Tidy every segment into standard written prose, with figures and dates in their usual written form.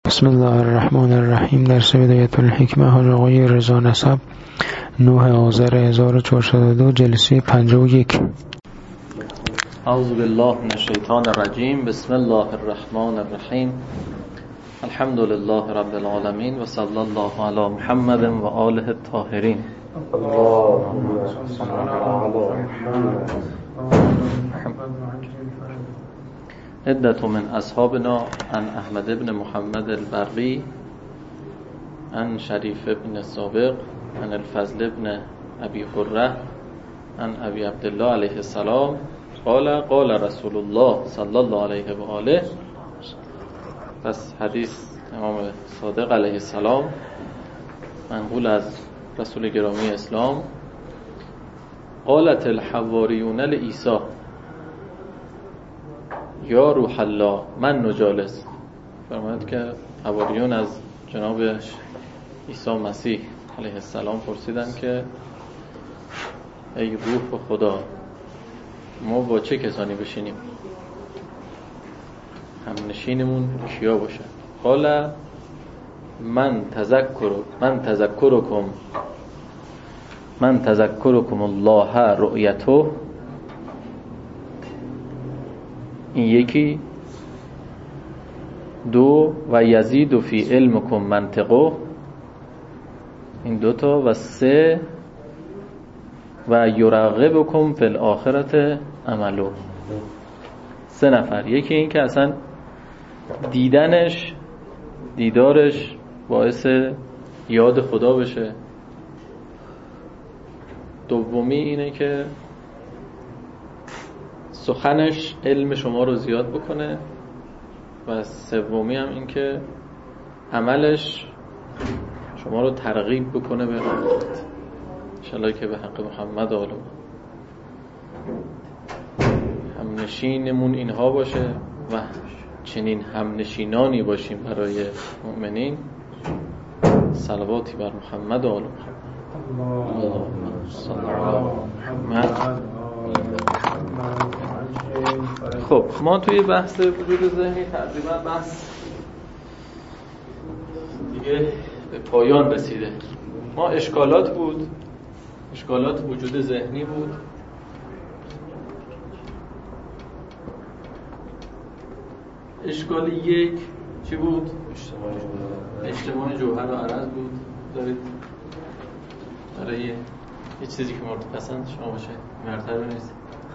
بسم الله الرحمن الرحیم. درس بدایت الحکمه حاج آقای رضا نسب 9 آذر 1402 جلسه 51. اعوذ بالله من الشیطان الرجیم. بسم الله الرحمن الرحیم. الحمد لله رب العالمین و صلی الله علی محمد و آله الطاهرین. اللهم صل علی محمد. عدة من اصحابنا عن احمد بن محمد البرقی عن شریف بن سابق عن الفضل بن ابی حره عن ابی عبدالله علیه السلام قال قال رسول الله صلی الله علیه و آله. پس حدیث امام صادق علیه السلام منقول از رسول گرامی اسلام. قالت الحواریون لعیسی یا روح الله من نجالس. فرماید که حواریون از جناب عیسی مسیح علیه السلام پرسیدن که ای روح خدا ما با چه کسانی بشینیم، همنشینمون کیا باشه؟ قال من تذکرکم الله رؤیته. این یکی. دو و یزید فی علمکم منطقه. این دوتا. و سه و یرغبکم فی الاخرة عملو. سه نفر. یکی این که اصلا دیدارش باعث یاد خدا بشه. دومی اینه که سخنش علم شما رو زیاد بکنه. و سومی هم این که عملش شما رو ترغیب بکنه به آخرت. انشالله که به حق محمد آله همنشینمون اینها باشه و چنین همنشینانی باشیم برای مؤمنین. صلواتی بر محمد آله محمد. خب ما توی بحث وجود ذهنی تقریبا بحث دیگه به پایان رسیده. ما اشکالات وجود ذهنی بود. اشکال یک چی بود؟ اجتماع جوهر و عرض بود. دارید برای یه چیزی که مورد پسند شما باشه مرتبه نیست.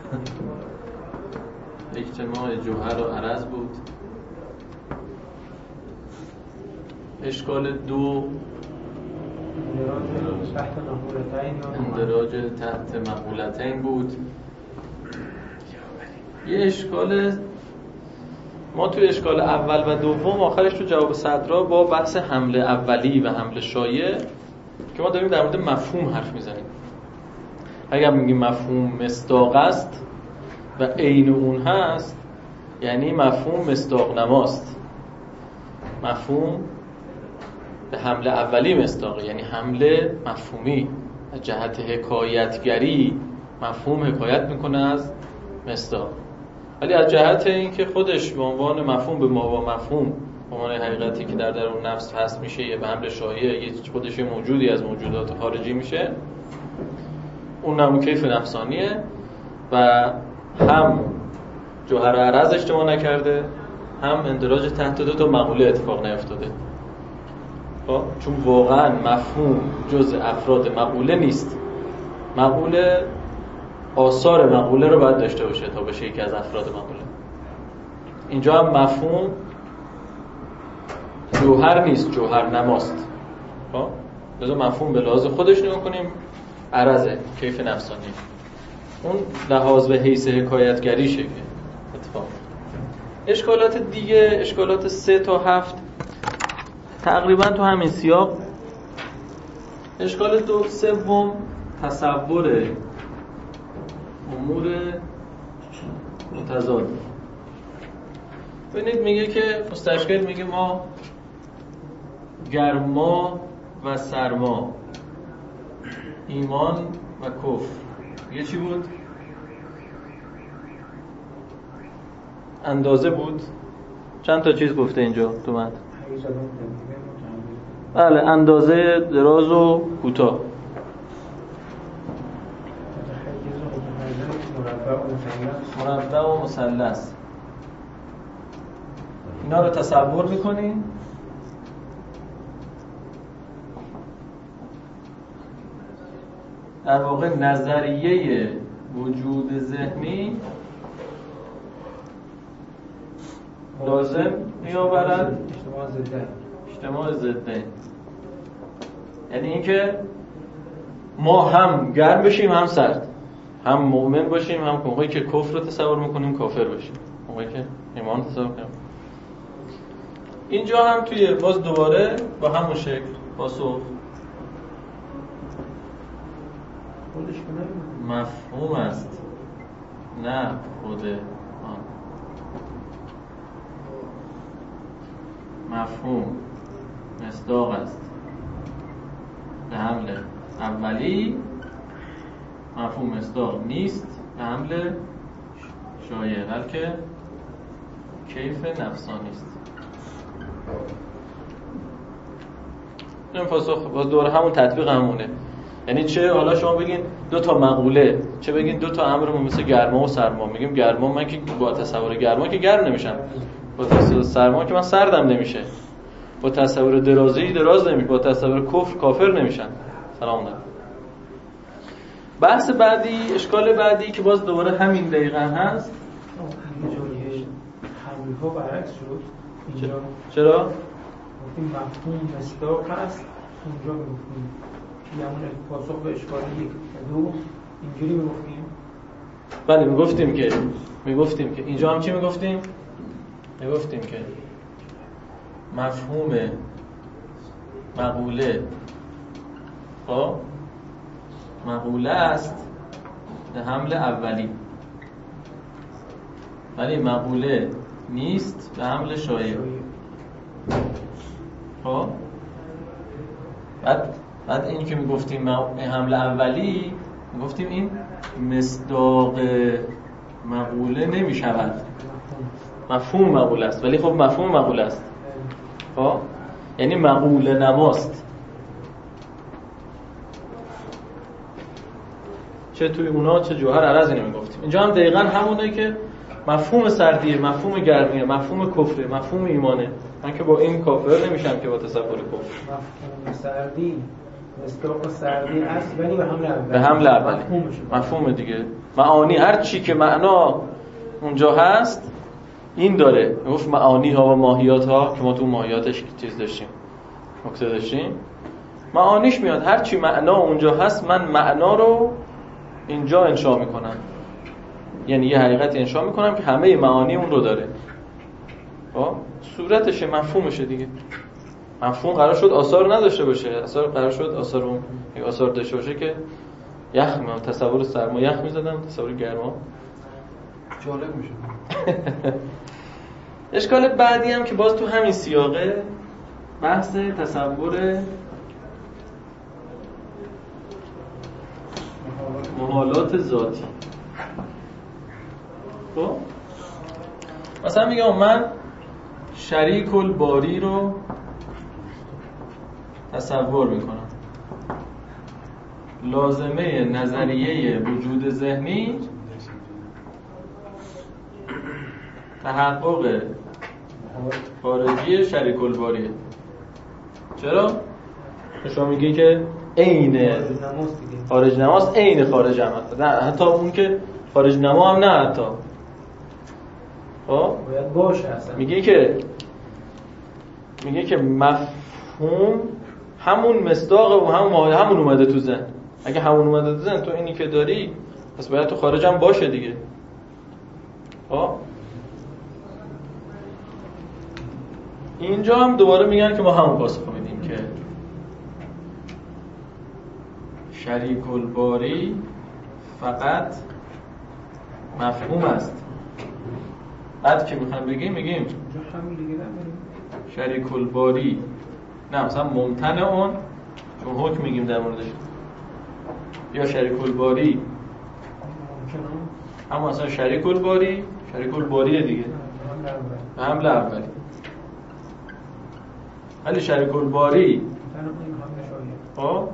اجتماع جوهر و عرض بود. اشکال دو اندراج تحت مقولتین بود. یه اشکال ما توی اشکال اول و دوم آخرش تو جواب صدرا با بحث حمله اولی و حمله شایع که ما داریم در مورد مفهوم حرف میزنیم. اگر میگیم مفهوم مصداق است و عین اون هست یعنی مفهوم مصداق نماست. مفهوم به حمله اولی مصداقه، یعنی حمله مفهومی. از جهت حکایتگری مفهوم حکایت میکنه از مصداق، ولی از جهت اینکه خودش به عنوان مفهوم به ما با مفهوم به عنوان حقیقتی که در درون نفس هست میشه، یه به حمله شایع، یه خودش موجودی از موجودات خارجی میشه، اون نمو کیف نفسانیه و هم جوهر عرض اجتماع نکرده هم اندراج تحت دو تا مقوله اتفاق نیفتاده. چون واقعا مفهوم جزء افراد مقوله نیست. مقوله آثار مقوله رو باید داشته باشه تا بشه یکی از افراد مقوله. اینجا هم مفهوم جوهر نیست، جوهر نماست. لذا مفهوم به لحاظ خودش نگاه کنیم عرضه، کیف نفسانی. اون لحاظ به حیث حکایتگریشه که اتفاق. اشکالات دیگه، اشکالات 3 تا 7 تقریبا تو همین سیاق. اشکال سوم تصور امور متضاد. ببینید میگه که مستشکل میگه ما گرما و سرما، ایمان و کفر یه چی بود؟ اندازه بود. چند تا چیز گفته اینجا تو من بله، اندازه دراز و کوتاه. مربع و مثلث اینا رو تصور میکنین. در واقع نظریه وجود ذهنی لازم میآورد اجتماع ضدین. یعنی اینکه ما هم گرم بشیم هم سرد، هم مؤمن باشیم هم موقعی که کفر رو تصور میکنیم کافر باشیم، موقعی که ایمان تصور کنیم. اینجا هم توی باز دوباره با همون شکل پاسخ مفهوم است، نه خود آن. مفهوم مصداق است به حمل اولی، مفهوم مصداق نیست به حمل شایع، بلکه کیف نفسانی است. این پاسخ باز دوباره همون تطبیق همونه. یعنی چه حالا شما بگین دو تا مقوله، چه بگین دو تا امر مثل گرما و سرما. میگیم گرما، من که با تصور گرما که گرم نمیشم، با تصور سرما که من سردم نمیشه، با تصور درازی دراز نمیشه، با تصور کفر کافر نمیشن. سلام علیکم. بحث بعدی، اشکال بعدی که باز دوباره همین دقیقاً هست. حمل‌ها برعکس شد اینجا. چرا؟ گفتیم مفهوم مصداق هست، اونجا میگفتیم یعنی پاسخ به اشکال 1 و 2 اینجوری میگفتیم. بله میگفتیم که اینجا هم چی میگفتیم که مفهوم مقوله مقوله است به حمل اولی، ولی مقوله نیست به حمل شایع. بعد این که میگفتیم حمل اولی، میگفتیم این مصداق مقوله نمیشود، مفهوم مقوله است، ولی خب مفهوم مقوله است. یعنی مقوله نماست. چه توی اونا چه جوهر عرض نمیگفتیم. اینجا هم دقیقاً همونه که مفهوم سردیه، مفهوم گرمیه، مفهوم کفره، مفهوم ایمانه. من که با این کافر نمیشم که با تصور کفر. مفهوم سردی مصداق سردی است ولی به حمل اولی. مفهوم دیگه، معانی، هر چی که معنا اونجا هست این داره. گفت معانی ها و ماهیات ها که ما تو ماهیاتش چیز داشتیم، نکته داشتیم، معانیش میاد. هر چی معنا اونجا هست من معنا رو اینجا انشا میکنم، یعنی یه حقیقت انشا میکنم که همه معانی اون رو داره. صورتشه، مفهومشه دیگه. مفهوم قرار شد آثار نداشته باشه، قرار شد آثار داشته باشه که یخ میام، تصور سرما یخ میزدم، تصور گرما جالب میشه. اشکال بعدی هم که باز تو همین سیاقه، بحث تصور محالات ذاتی. خب مثلا میگم من شریک الباری رو تصور میکنم، لازمه نظریه وجود ذهنی تحقق خارجی شریک الباریه. چرا؟ شما میگی که عین خارج نماست، عین خارج هم هست، نه حتی اون که خارج نما هم نه حتی. باید باشه اصلا. میگه که مفهوم همون مصداق و همون اومده تو ذهن. اگه همون اومده تو ذهن، تو اینی که داری پس باید تو خارج هم باشه دیگه. اینجا هم دوباره میگن که ما همون پاسخ میدیم که شریک الباری فقط مفهوم است. بعد که میخوایم میگیم شریک الباری، نه مثلا ممتنع اون، چون حکم میگیم در موردش، یا شریک الباری اما مثلا شریک الباری دیگه حمل اولی. ولی شریک الباری خب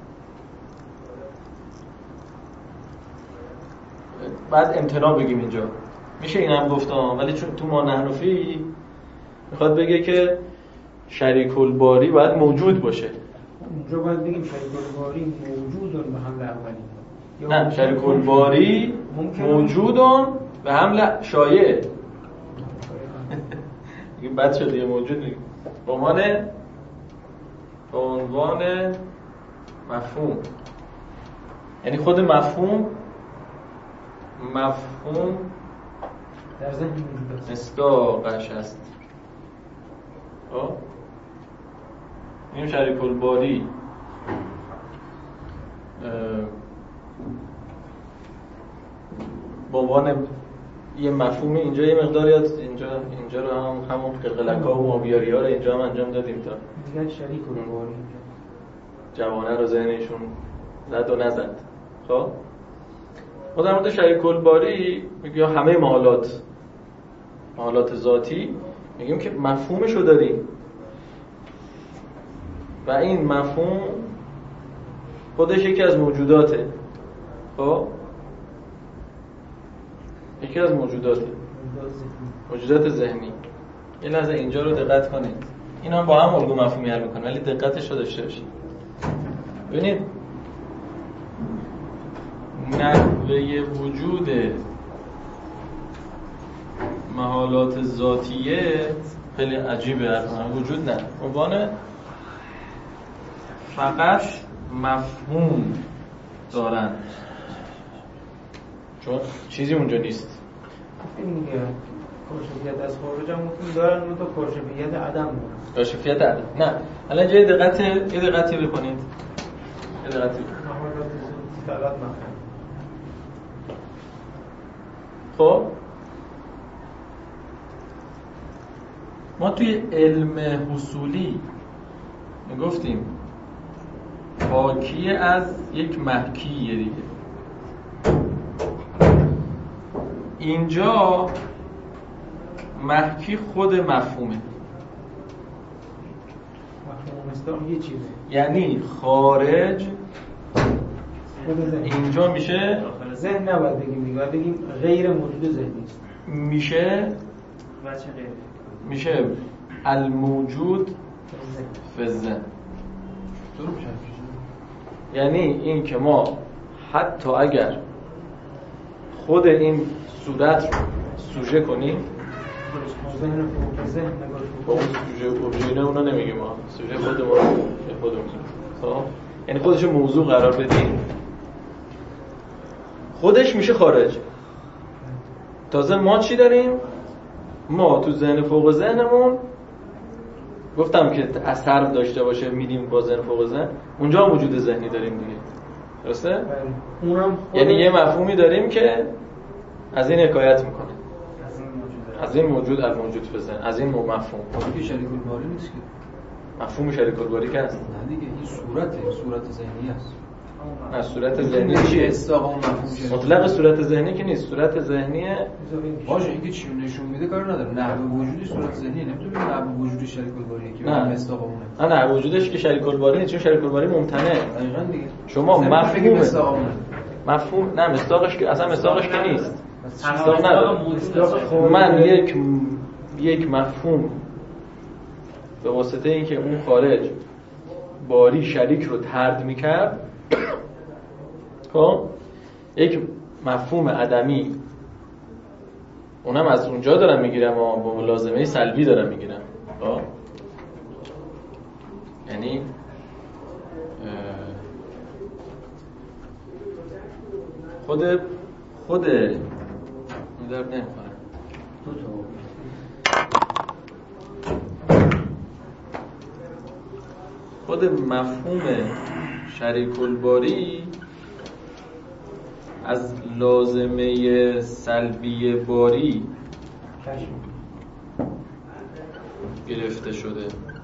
بعد امتناع بگیم اینجا میشه اینم گفتم، ولی چون تو ما نحنفی میخواد بگه که شریک الباری باید موجود باشه. اونجا باید بگیم شریک الباری موجودن به حمل اولی. نه، شریک الباری موجودن به حمل شایع. این بد شده یه موجود میگیم به عنوان مفهوم، یعنی خود مفهوم در ذهن موجود است، مصداقش است. این شریک الباری با عنوان یه مفهوم اینجا یه مقداری از اینجا رو همون قلقلک‌ها و مابیاری‌ها رو اینجا هم انجام دادیم تا دیگه شریک الباری جوانه رو ذهنشون زد و نزد. خب ما در مورد شریک الباری میگیم همه محالات ذاتی میگیم که مفهومش رو داریم و این مفهوم خودش یکی از موجوداته. خب یکی از موجودات ذهنی. یه لحظه اینجا رو دقت کنید، اینا با هم الگو مفهومی حل میکنن ولی دقتش رو داشته باشید. ببینید نحوه وجود محالات ذاتیه خیلی عجیبه. وجود نه، عنوان فقط مفهوم دارن چون چیزی اونجا نیست. این دیگه کاشفیت از خارج هم ممکن دارن، اون تو کاشفیت عدم دارن. کاشفیت عدم نه. الان یه دقتی بکنید. فقط مفهوم. خب ما توی علم حصولی میگفتیم حاکی از یک محکیه دیگه. اینجا محکی خود مفهومه. مفهوم مصداق یه چیزه، یعنی خارج اینجا میشه ذهن نباید بگیم دیگه، باید بگیم غیر موجود ذهنی است. میشه الموجود فی الذهن. یعنی این که ما حتی اگر خود این صورت رو سوژه کنیم، ذهن فوق ذهن نگاه با اون سوژه ابژه اونا نمیگیم، ما سوژه خودمون خب یعنی خودش موضوع قرار بدیم، خودش میشه خارج. تازه ما چی داریم؟ ما تو ذهن فوق ذهنمون گفتم که اثر داشته باشه میدیم با ذهن فوق ذهن، اونجا هم وجود ذهنی داریم دیگه، درسته؟ یعنی یه مفهومی داریم که از این حکایت میکنه، از این موجود الموجود فی الذهن، از این مفهوم. که شریک الباری نیست که مفهوم شریک الباری که هست؟ نه دیگه، این صورت ذهنی است. نه صورت ذهنی چیه؟ استاق اون مفهوم مطلق صورت ذهنی که نیست، صورت ذهنیه باشه. اینکه چی نشون میده کار نداره. نحوه وجودی صورت ذهنیه، نمیتونه بگیم نحوه وجودی شریک الباریه که نه استاق اونه. نه وجودش که شریک الباری نیست، چون شریک الباری ممتنعه. دقیقاً دیگه. شما مفهوم نه مصداقش که اصلا مصداقش که نیست. مصداق نداره. من یک مفهوم به واسطه اینکه اون خارج باری شریک رو طرد میکرد، خب یک مفهوم عدمی اونم از اونجا دارم میگیرم و با ملازمه سلبی دارم میگیرم. خب یعنی خود درد نمیخوره. خود مفهوم شریک الباری از لازمه سلبی باری گرفته شده.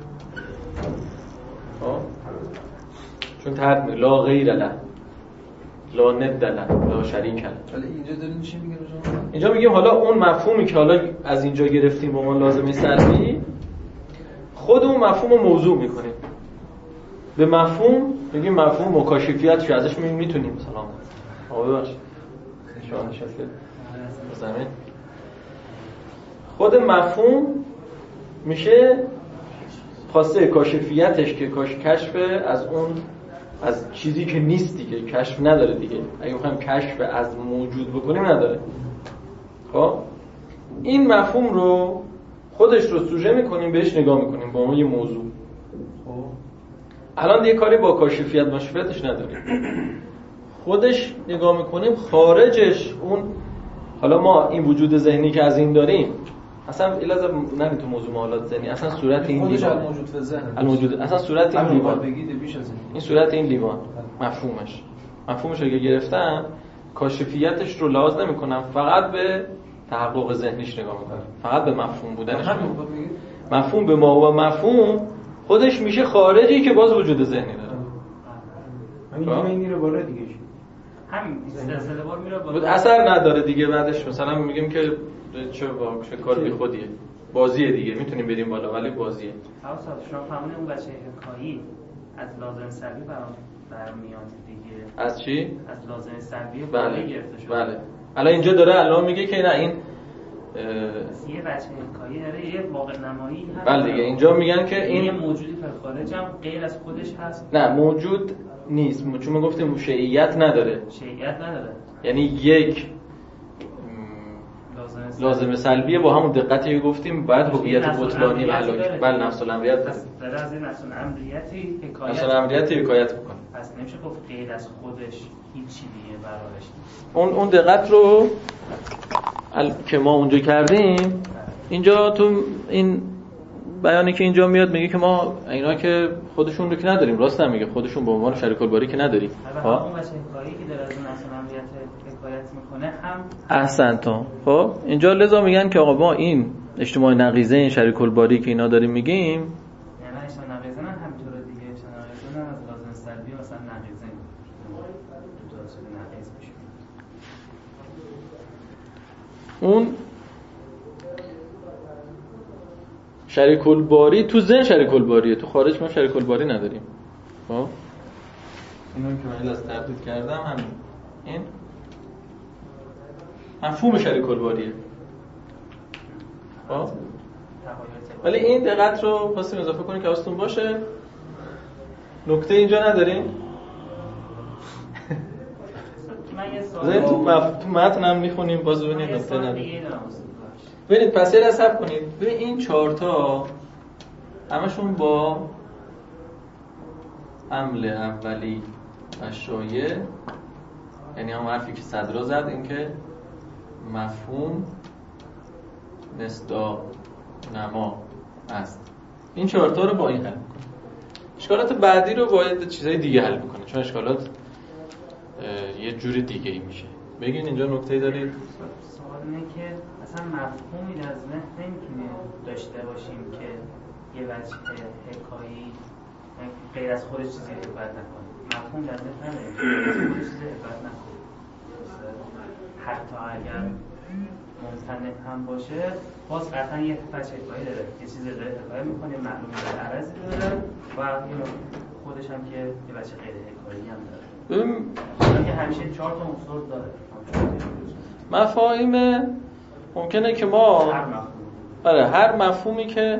چون ترد لا غیر له، لا ند له، لا شریک له. حالا اینجا دارین چی میگه شما؟ اینجا میگیم حالا اون مفهومی که حالا از اینجا گرفتیم با ما لازمه سلبی، خودمون مفهوم رو موضوع میکنیم. به مفهوم میگیم مفهوم مکاشفیت، ازش میتونیم مثلا آقا ببخشید شما نشسته زمین. خود مفهوم میشه خواسته کاشفیتش که کشف از اون، از چیزی که نیست دیگه، کشف نداره دیگه. اگه بخوایم کشف از موجود بکنیم نداره. خب این مفهوم رو خودش رو سوژه میکنیم، بهش نگاه میکنیم با عنوان یه موضوع. الان دیگه کاری با کاشفیت مشفیتش نداریم، خودش نگاه میکنیم. خارجش اون، حالا ما این وجود ذهنی که از این داریم اصلا الازم نمی تو موضوع معالات ذهنی، اصلا صورت این لیوان موجود في ذهن الموجود، اصلا صورت این لیوان بگید بیش از این صورت این لیوان مفهومش رو که گرفتم، کاشفیتش رو لحاظ نمی‌کنم، فقط به تحقق ذهنیش نگاه می‌کنم، فقط به مفهوم بودنش. مفهوم به ما و مفهوم خودش میشه خارجی که باز وجود ذهنی داره. همین میره بالا دیگه، همین سلسله وار میره بالا، اثر نداره دیگه. بعدش مثلا میگیم که چه کار بی خودیه، بازیه دیگه، میتونیم بریم بالا ولی بازیه. حواست شما فهمونه اون بچه حکایی از لازم سلبی برمیاد دیگه. از چی؟ از لازم سلبی بله گرفته شده. بله. الان اینجا داره الان میگه که نه این یه بچه حکایی داره، یه واقع نمایی هست. بله دیگه اینجا میگن که این یه موجودی در خارج هم غیر از خودش هست. نه موجود نیست، چون ما گفتیم شیعیت نداره. شیعیت نداره، یعنی یک لازم سلبیه با همون دقتی که گفتیم باید هویت بطلانی و علاقه. بله نفس الامریت داره از این نفس الامریتی حکایت، نفس الامریتی حکایت میکنه. پس نمیشه گفت غیر از خودش هیچی دیگه براش. اون دقت رو که ما اونجا کردیم، اینجا تو این بیانی که اینجا میاد میگه که ما اینا که خودشون رو که نداریم، راست نمیگه، خودشون به عنوان شریک الباری که نداریم. ها اون بچه حکایی که داره از اون نفس الامریت حکایت میکنه هم احسنتون. خب اینجا لذا میگن که آقا ما این اجتماع نقیضه، این شریک الباری که اینا داریم میگیم، یعنی اجتماع نقیضه نه همینطوره دیگه، اجتماع نقیضه نه از لازم سلبی مثلا نقیضه تو درست نقیض میشه. اون شریک الباری تو ذهن شریک الباریه، تو خارج ما شریک الباری نداریم. خب اینو که من از تردید کردم همین این مفهوم شریک الباریه. خب ولی این دقت رو خواستیم اضافه کنیم که حواستون باشه. نکته اینجا نداریم. من یه سوال تو متن هم میخونیم باز ببینید نکته نداریم. ببینید پس یه حساب کنید. ببین این 4 تا همشون با حمل اولی و شایع، یعنی هم حرفی که صدرا زد، این که مفهوم مصداق نما است. این 4 تا رو با این حل می‌کنه. اشکالات بعدی رو باید چیزای دیگه حل بکنه، چون اشکالات یه جوری دیگه ای میشه. بگین اینجا نکته‌ای دارید؟ سوال اینه که اصلا مفهومی در ذهن نمیتونیم داشته باشیم که یه وجه حکایی غیر از خودش چیزی حکایت نکنه. مفهوم در ذهن نداریم خودش چیزی حکایت نکنه، حتی اگر ممتنع هم باشه باز قطعا یه وجه حکایی داره، یه چیزی داره حکایت میکنه، معلومه عرضی داره و خودش هم که یه وجه غیر حکایی هم داره. که همیشه 4 تا عنصر داره. مفاهیم ممکنه که ما هر مفهومی که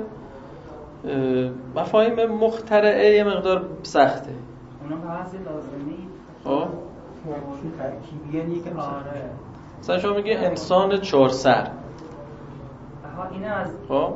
مفاهیم مخترعه یه مقدار سخته. اونا بعضی لازمی ترکیبیه که مثلا شما میگه انسان 4 سر. اینه از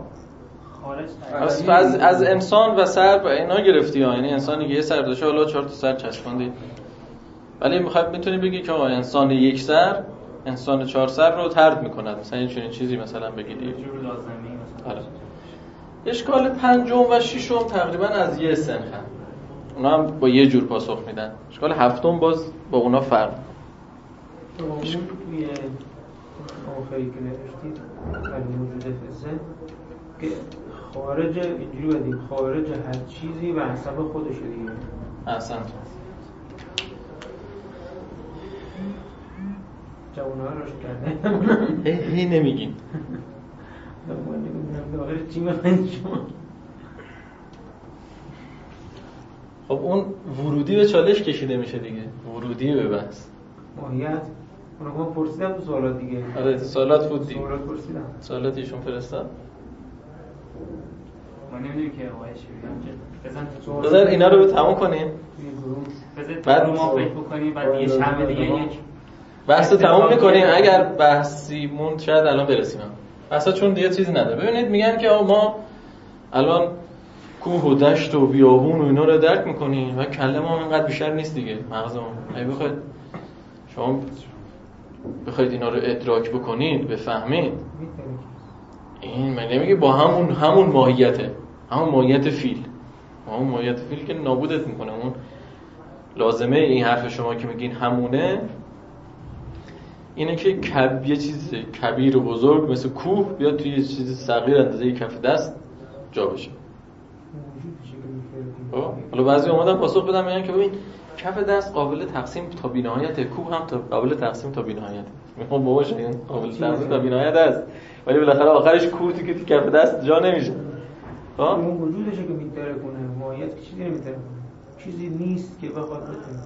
خارج از انسان و سر و اینا گرفتی ها، یعنی انسانی که یه سر داشته حالا 4 تا سر چسبوندی. ولی میتونی بگی که انسان 1 سر انسان 4 سر رو طرد میکند، مثلا این چیزی مثلا بگید یه جور لازمی مثلا. اشکال 5 و 6 تقریبا از یه سنخن، اونا هم با یه جور پاسخ میدن. اشکال 7 باز با اونا فرق توی آخری که نوشتید از وجود فسه که خارج اینجوری بدیم خارج هر چیزی و حسب خودش دیگه. احسنت. جوانه ها روش کرده هی نمیگیم داخل چی میخواین شما؟ خب اون ورودی به چالش کشیده میشه دیگه، ورودی به بحث ماهیت. اونو من پرسیدم تو سوالات دیگه. آره سوالات بود دیگه. سوالات پرسیدم. سوالات ایشون فرستاد. ما نمیدونیم که آقایش بگم. بذار اینا رو تموم کنیم. بعد ما فکر بکنیم بعد یه شب دیگه یک بحث رو تموم میکنیم. اگر بحثی موند شاید الان برسیم. بحثا چون دیگه چیزی نداره. ببینید میگن که ما الان کوه و دشت و بیابون و اینا رو درک میکنیم و کله ما اینقدر بیشتر نیست دیگه، مغزمون. اگه بخواید شما بخواید اینا رو ادراک بکنید، بفهمید، این من نمیگه با همون ماهیته، همون ماهیت فیل، همون ماهیت فیل که نابودت میکنه. اون لازمه این حرف شما که میگین همونه اینه که یه چیز کبیر و بزرگ مثل کوه بیاد توی یه چیز صغیر اندازه کف دست جا بشه. حالا بعضی اومدن پاسخ بدن میگن که ببین کف دست قابل تقسیم تا بی‌نهایت، کوه هم قابل تقسیم تا بی‌نهایت. میگم باباش این قابل تقسیم تا بی‌نهایت است، ولی بالاخره آخرش کوه تو که کف دست جا نمیشه. اون وجودشه که میتره کنه، ماهیت که چیزی نمیتره کنه، چیزی نیست که بخواد بتونه.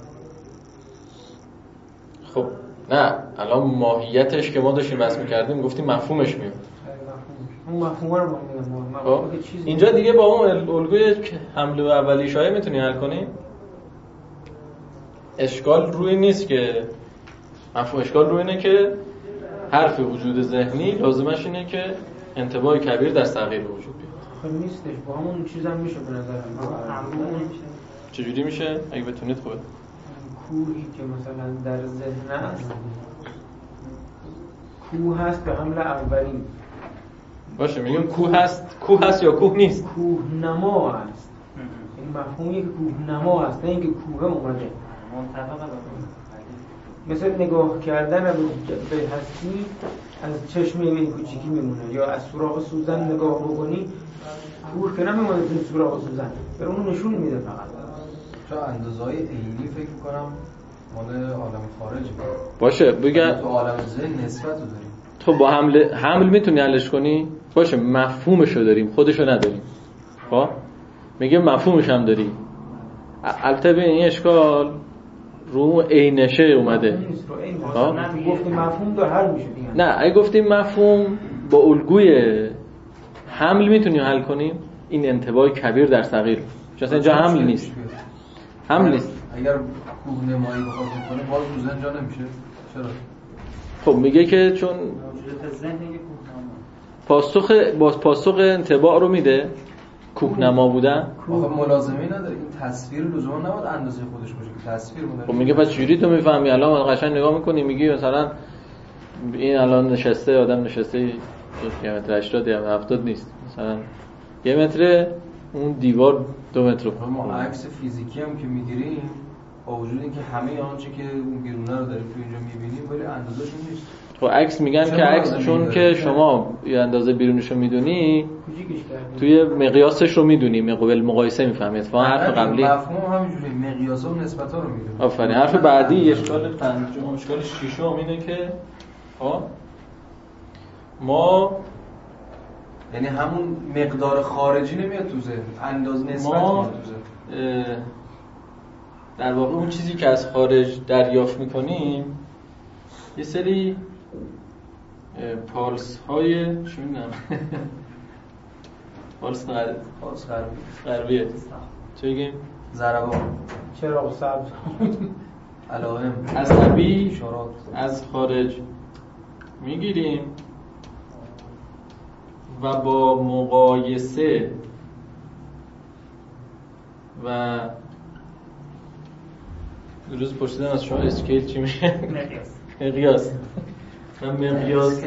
خب نه الان ماهیتش که ما داشتیم بحث می‌کردیم گفتیم مفهومش میاد. اون مفهوم رو ما میگم. اینجا دیگه با اون الگوی حمله و اولی شایع میتونی حل کنی؟ اشکال روی نیست که مفهوم، اشکال روی اینه که حرف وجود ذهنی لازمش اینه که انتباه کبیر در صغیر به وجود بیاد. خب نیستش، با همون چیزام میشه به نظرم. چجوری میشه؟ اگه بتونید خود کوهی که مثلا در ذهن است، کوه هست به حمل اولی. باشه میگم کوه هست یا کوه نیست؟ کوه نما است. این مفهومی که کوه نما است، نه اینکه کوه اومده. مثل نگاه کردن به هستی از چشم این کوچیکی میمونه، یا از سوراخ سوزن نگاه بکنی کوه که نمیمونه تو سوراخ سوزن، به اون نشون میده فقط. چرا اندازه‌های عینی فکر می‌کنم مال عالم خارجی باشه بگم تو عالم ذهن نسبت رو داریم. تو با حمل میتونی حلش کنی؟ باشه مفهومشو داریم، خودشو نداریم. خب میگه مفهومش هم داری. البته به این اشکال رو عینشه اومده. گفتیم مفهوم داره حل میشه دیگه. نه اگه گفتیم مفهوم با الگوی حمل میتونیم حل کنیم این انتباه کبیر در صغیر. چون اینجا حمل نیست. حمل نیست. اگر کوه نمایی بخواد کنه باز تو ذهن جا نمیشه. چرا؟ خب میگه که چون پاسخ انطباع رو میده کوهنما بودن. آخه ملازمه نداره این تصویر لزوما نباید اندازه خودش باشه که تصویر مدل. خب میگه پس چجوری تو میفهمی؟ الان قشنگ نگاه میکنی میگی مثلا این الان نشسته آدم نشسته 1 متر 80 یا 70 نیست، مثلا 1 متر، اون دیوار 2 متر. ما عکس فیزیکی هم که میگیریم با وجود اینکه همه آنچه که اون بیرونه رو داریم تو اینجا میبینیم ولی اندازه‌شون نیست. خب عکس میگن که عکس چون که شما یه اندازه بیرونشو میدونی توی مقیاسش رو میدونی، مقایسه میفهمی. اتفاقا حرف قبلی مفهوم همینجوری مقیاسا و نسبت‌ها رو میدونی. آفرین. حرف بعدی اشکال پنجم، اشکال ششم اینه که ما یعنی همون مقدار خارجی نمیاد تو ذهن، انداز نسبت میاد تو ذهن. در واقع اون چیزی که از خارج دریافت میکنیم یه سری پالس های چی میگم پالس غربیه چه بگیم؟ ضربان، چراغ سبز، علائم عصبی اشارات از خارج میگیریم و با مقایسه و روز پرسیدم از شما اسکیل چی میشه؟ مقیاس. مقیاس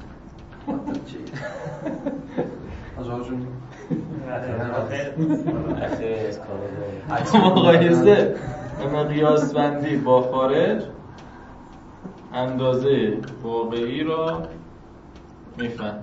مقایسه و مقیاس بندی با خارج اندازه واقعی را میفهم.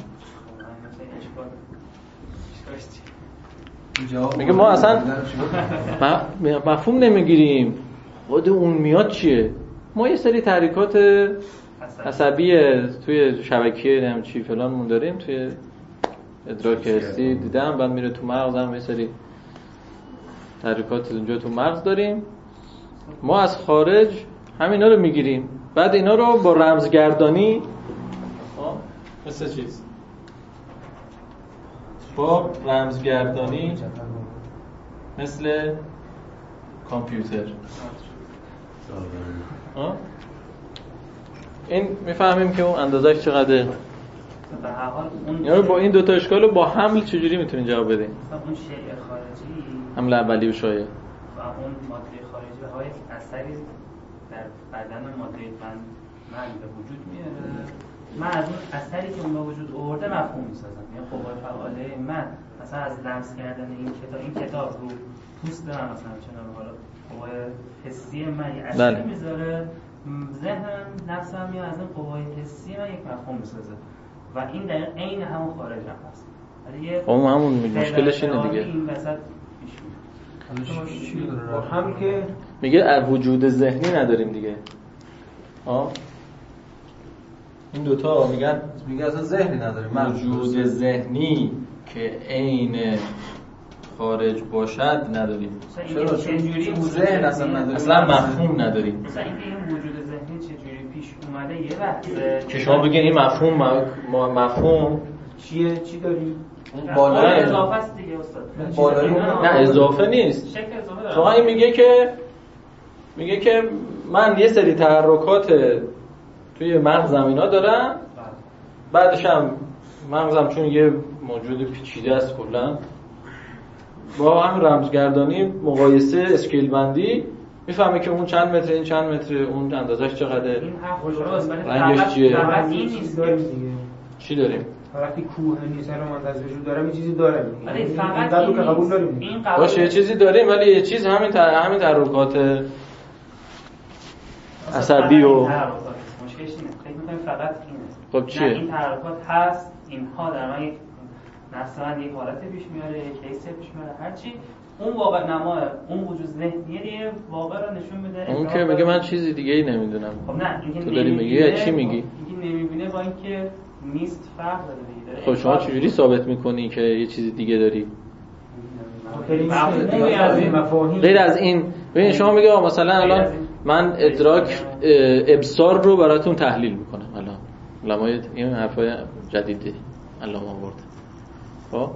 میگه ما اصلا مفهوم نمیگیریم، خود اون میاد چیه؟ ما یه سری تحریکات عصبی توی شبکیه نمیدونم چی فلانمون داریم، توی ادراک حسی دیدم، بعد میره تو مغزم یه سری تحریکات اونجا تو مغز داریم، ما از خارج همینا رو میگیریم، بعد اینا رو با رمزگردانی مثل چیز با رمزگردانی مثل کامپیوتر این میفهمیم که اون اندازه‌اش چقدره. به هر حال یعنی با این دوتا اشکال رو با حمل چجوری میتونین جواب بدین؟ اون شیء خارجی، حمل اولی و شایع، و اون ماده خارجی های اثری در بدن ماده من به وجود میاره، من از اون اثری که اون به وجود آورده مفهوم میسازم. یعنی قوای فعاله من مثلا از لمس کردن این کتاب رو پوست من مثلا چنان حالا قوای حسی من یه اثری میذاره، ذهنم نفسم میاد از این قوای حسی من یک مفهوم میسازه و این دقیق عین همون خارج هم هست. ولی همون مشکلش اینه دیگه. این وسط با هم که میگه وجود ذهنی نداریم دیگه. این دوتا میگه اصلا ذهنی نداریم. وجود ذهنی که عین خارج باشد نداریم. چرا؟ چون ذهن اصلا نداریم، اصلا مفهوم نداریم. مثلا این وجود ذهنی چجوری پیش اومده یه وقت که شما بگین این مفهوم چیه؟ چی داری؟ اون بالای اضافه است دیگه استاد. بالای نه اضافه نیست. شکل اضافه داره. شما این میگه که من یه سری تحرکات توی مغزم اینا دارم، بعدش هم مغزم چون یه موجود پیچیده است کلا، با هم رمزگردانی مقایسه اسکیل بندی میفهمه که اون چند متر، این چند متر، اون اندازش چقدره، این حرف درست، ولی رنگش چیه، فقط این نیست داریم دیگه. چی داریم؟ وقتی کوه نیست رو منتظر وجود دارم، یه چیزی دارم. ولی فقط این این که قبول داریم. این قبول باشه یه چیزی داریم، ولی یه چیز همین تحرکات عصبی و مشکلش اینه. فکر می‌کنم فقط اینه. خب چیه؟ این تحرکات هست، اینها در من نفس من یک حالت پیش میاره، یک کیس پیش میاره، هرچی اون واقع نماه اون وجود ذهنیه دیگه واقع رو نشون میده. اون که میگه من چیزی دیگه ای نمیدونم. خب نه اینکه تو داری میگی چی میگی؟ اینکه نمیبینه با اینکه نیست فرق داره دیگه. خب شما چجوری ثابت میکنی که یه چیزی دیگه داری؟ غیر از این ببین شما میگه مثلا الان من ادراک ابصار رو براتون تحلیل میکنم، الان علمای این حرفای جدیدی علامه آورد. خب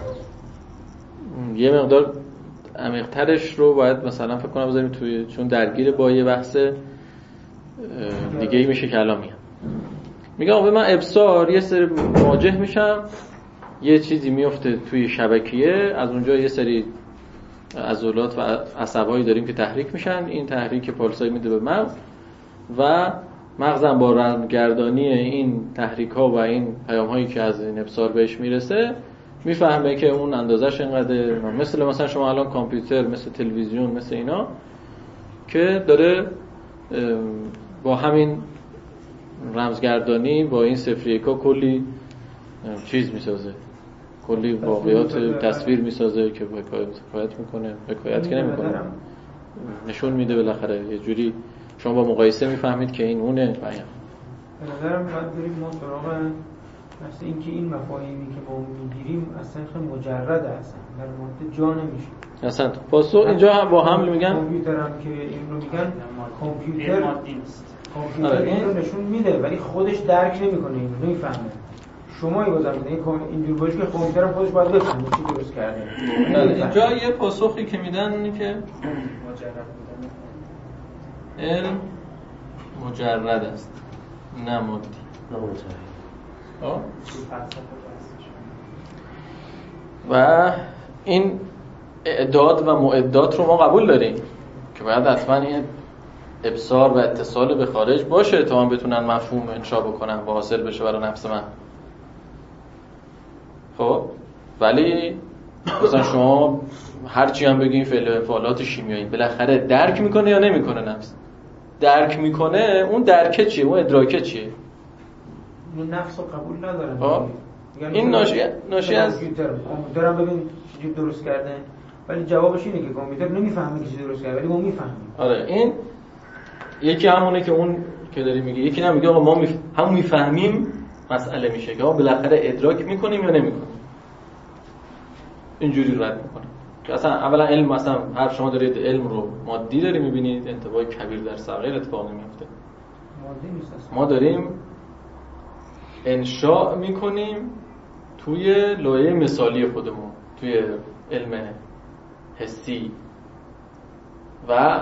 یه مقدار عمیق‌ترش رو باید مثلا فکر کنم بذاریم توی، چون درگیر با یه بحث دیگه ای میشه که الان میگم من ابصار یه سری مواجه میشم، یه چیزی میفته توی شبکیه، از اونجا یه سری عضلات و عصبایی داریم که تحریک میشن، این تحریک پالسایی میده به مغز و مغزم با رمزگردانی این تحریک ها و این پیام هایی که از این ابصار بهش میرسه میفهمه که اون اندازش اینقدر، مثلا شما الان کامپیوتر، مثل تلویزیون، مثل اینا که داره با همین رمزگردانی با این صفریکا کلی چیز میسازه، کلی واقعیات تصویر میسازه که حکایت میکنه، حکایت که نمیکنه، نشون میده بالاخره یه جوری شما با مقایسه میفهمید که این اونه. به نظرم باید بریم ما سراغ مثل اینکه این مفاهیمی که ما میگیریم اصلا خیلی مجرده، اصلا در مورد جا نمیشه اصلا. پاسو اینجا هم با حمل میگن کامپیوتر هم که این رو میگن کامپیوتر این رو نشون میده ولی خودش درک نمیکنه، این رو نمیفهمه. شما بازم اینجور باشه که کامپیوتر هم خودش باید بفهمه چی درست کرده. اینجا یه پاسخی که میدن اینه که علم مجرد است، نه مادی. و این اعداد و معدات رو ما قبول داریم که باید حتما این ابصار و اتصال به خارج باشه تا من بتونن مفهوم انشا بکنن و حاصل بشه برای نفس من. خب ولی مثلا شما هرچی هم بگین فعالات شیمیایی بالاخره درک میکنه یا نمیکنه؟ نفس درک میکنه. اون درکه چیه؟ اون ادراکه چیه؟ اون نفس رو قبول ندارن. این ناشی از کامپیوتر هم ببین چجوری درست کرده، ولی جوابش اینه که کامپیوتر نمیفهمه که چی درست کرده ولی ما میفهمیم. آره این یکی همونه که اون که داری میگه، یکی نمیگه آقا ما همون میفهمیم، مسئله میشه که آقا بالاخره ادراک میکنیم یا نمیکنیم. اینجوری رد میکنه. که اصلا اولا علم، مثلا هر شما دارید علم رو مادی داری میبینید، انطباع کبیر در صغیر اتفاق نمیفته. مادی نیست اصلا. ما داریم انشاء میکنیم توی لایه مثالی خودمون، توی علم حسی و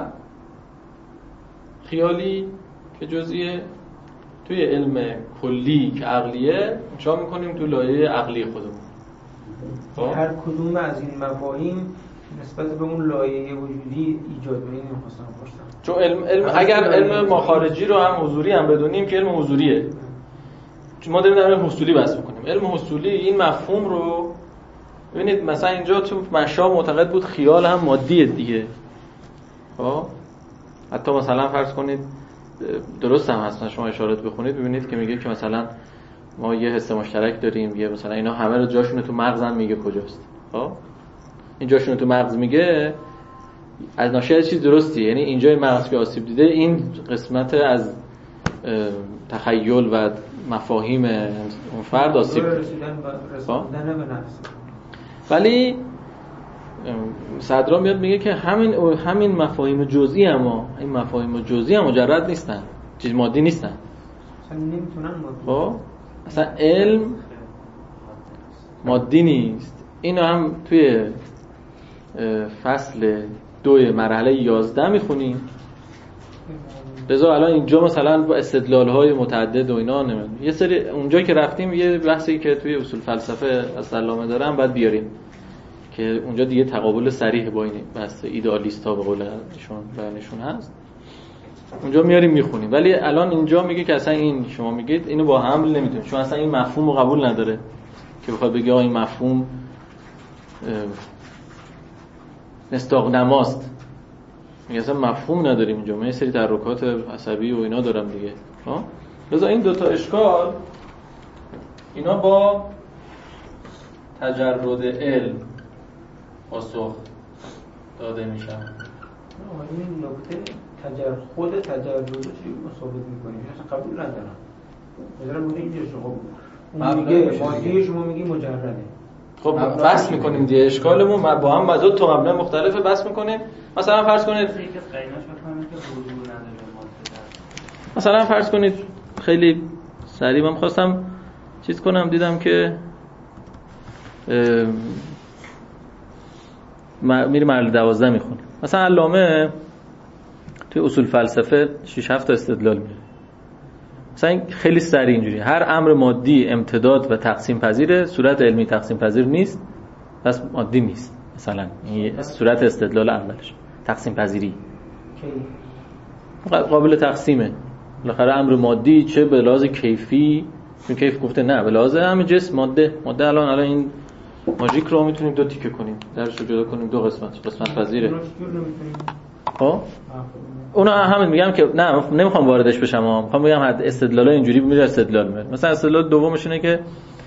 خیالی که جزئیه، توی علم کلی که عقلیه انشاء میکنیم توی لایه عقلی خودمون. هر کدوم از این مفاهیم نسبت به اون لایه وجودی ایجاد می‌کنه. می‌خواستم پرسیدم چون علم اگر علم ما خارجی رو هم حضوری هم بدونیم که علم حضوریه، چون ما داریم در علم حصولی بحث می‌کنیم. علم حصولی این مفهوم رو ببینید، مثلا اینجا تو مشا معتقد بود خیال هم مادیه دیگه. حتی مثلا فرض کنید درست هم هست، شما اشارات بخونید ببینید که میگه که مثلا ما یه حس مشترک داریم، یه مثلا اینا همه رو جاشون تو مغزن، میگه کجاست. این جاشون تو مغز میگه از ناشی از چیز درستی، یعنی اینجای مغز که آسیب دیده این قسمت از تخیل و مفاهیم اون فرد آسیب دیده. رسیدن به نفس. ولی صدرا میاد میگه که همین مفاهیم جزئی، اما این مفاهیم جزئی هم مجرد نیستن، چیز مادی نیستن. اصلا نمیتونن مادی. اصلا علم مادی نیست. اینو هم توی فصل 2 مرحله 11 میخونیم. لذا الان اینجا مثلا با استدلال‌های متعدد و اینا نمیدونم، یه سری اونجا که رفتیم یه بحثی که توی اصول فلسفه از سلامه دارم بعد بیاریم که اونجا دیگه تقابل صریح با این بحث ایدئالیست‌ها به قول ایشون بیانشون هست، اونجا میاریم میخونیم. ولی الان اینجا میگه که اصلا این شما میگید اینو با حمل نمیتونیم، چون اصلا این مفهوم رو قبول نداره که بخواد بگه این مفهوم مصداق نماست. میگه اصلا مفهوم نداریم اینجا، من یه سری تحرکات عصبی و اینا دارم دیگه. لذا این دوتا اشکال اینا با تجرد علم پاسخ داده میشن. این نکته خود تجرد رو چی ثابت میکنیم؟ اصلا قبول ندارم. بذارم بوده اینجا شما اون میگه مادی، شما میگی مجرده. خب بحث میکنیم دیگه، اشکالمون با هم مزاد تو مبنا مختلفه بحث میکنیم. مثلا فرض کنید مثلا فرض کنید خیلی سریع من خواستم چیز کنم، دیدم که میری مرحله 12 میخونیم. مثلا علامه توی اصول فلسفه 6-7 تا استدلال میاره. مثلا خیلی سریع اینجوری هر امر مادی امتداد و تقسیم پذیره، صورت علمی تقسیم پذیر نیست پس مادی نیست. مثلا این صورت استدلال اولش تقسیم پذیری قابل تقسیمه. بالاخره امر مادی چه به لحاظ کیفی، چون کیف گفته نه، به لحاظ همین جسم ماده الان این ماژیک رو میتونیم دو تیکه کنیم، درش رو جدا کنیم دو قسمت پذیره. اونا همین میگم که نه نمیخوام واردش بشم، میخوام بگم استدلالای اینجوری میره استدلال میره. مثلا استدلال دومش اینه که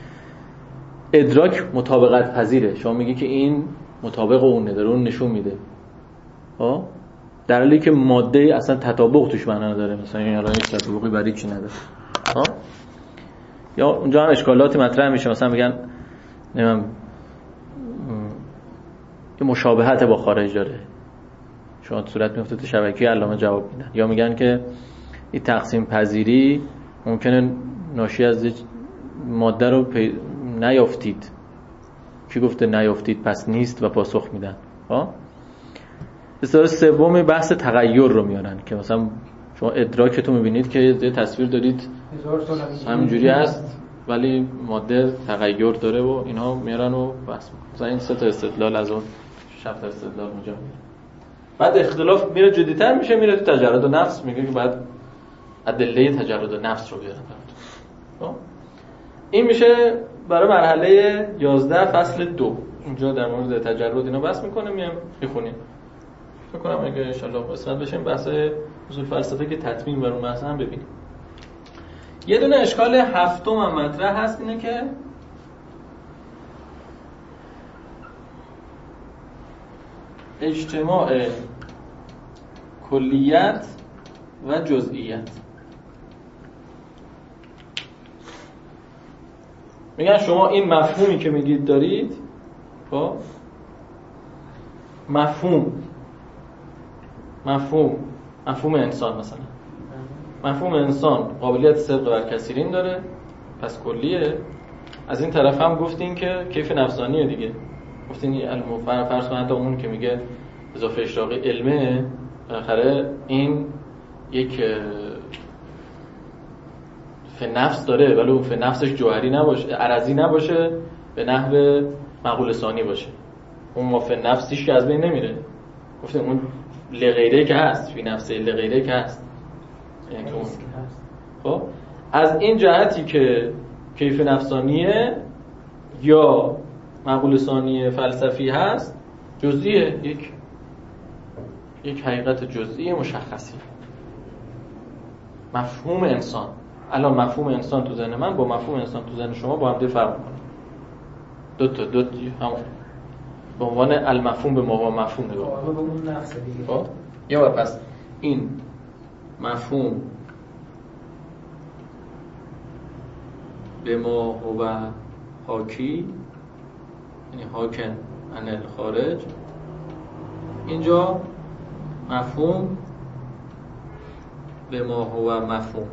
ادراک مطابقت پذیره. شما میگی که این مطابق اونه، داره اون نشون میده، در حالی که ماده اصلا تطابق توش معنا نداره. مثلا این الان هیچ تطابقی برای چی نداره. یا اونجا هم اشکالاتی مطرح میشه، مثلا میگن نمیدونم که مشابهت با خارج داره، شما صورت میفته تو شبکه علامه جواب میدن. یا میگن که این تقسیم پذیری ممکنه ناشی از ماده رو نیافتید. کی گفته نیافتید پس نیست و پاسخ میدن. اصطلاح سوم بحث تغییر رو میارن که مثلا شما ادراکتون میبینید که یه تصویر دارید همینجوری هست ولی ماده تغییر داره و اینها میارن و بحث میکنن. مثلا این 3 تا استدلال از اون 7 تا استدلال اونجا. بعد اختلاف میره جدی‌تر میشه، میره تو تجرد و نفس، میگه که بعد ادله تجرد و نفس رو بیارن. این میشه برای مرحله 11 فصل 2. اونجا در مورد تجرد اینا بحث میکنه، میام میخونیم. فکر کنم اگه ان شاءالله قسمت بشیم بحث اصول فلسفه که تطبیق بر اون بحث هم ببینیم. یه دونه اشکال هفتم هم مطرح هست، اینه که اجتماع کلیت و جزئیت. میگن شما این مفهومی که میگید دارید، خب مفهوم انسان مثلا، مفهوم انسان قابلیت صدق بر کثیرین داره، پس کلیه. از این طرف هم گفتین که کیف نفسانیه دیگه، گفتین فرض کن حتی اون که میگه اضافه اشراقی علمه، بالاخره این یک نفس داره، ولی اون نفسش جوهری نباشه، عرضی نباشه، به نحو معقول ثانی باشه. اون ما نفسیش که از بین نمیره. گفتیم اون لغیره که هست، فی نفسه لغیره که هست، یعنی که اون خب از این جهتی که کیف نفسانیه یا معقول ثانی فلسفی هست، جزئیه، یک حقیقت جزئی مشخصی. مفهوم انسان، الان مفهوم انسان تو ذهن من با مفهوم انسان تو ذهن شما با هم دیگه فرق می‌کنه. دو تا همون به عنوان المفهوم به ما مفهوم نگاه به اون نفس دیگه. خب یا بار پس این مفهوم به ما هو حاکی، یعنی حاکن عن الخارج، اینجا مفهوم به ما هو مفهوم.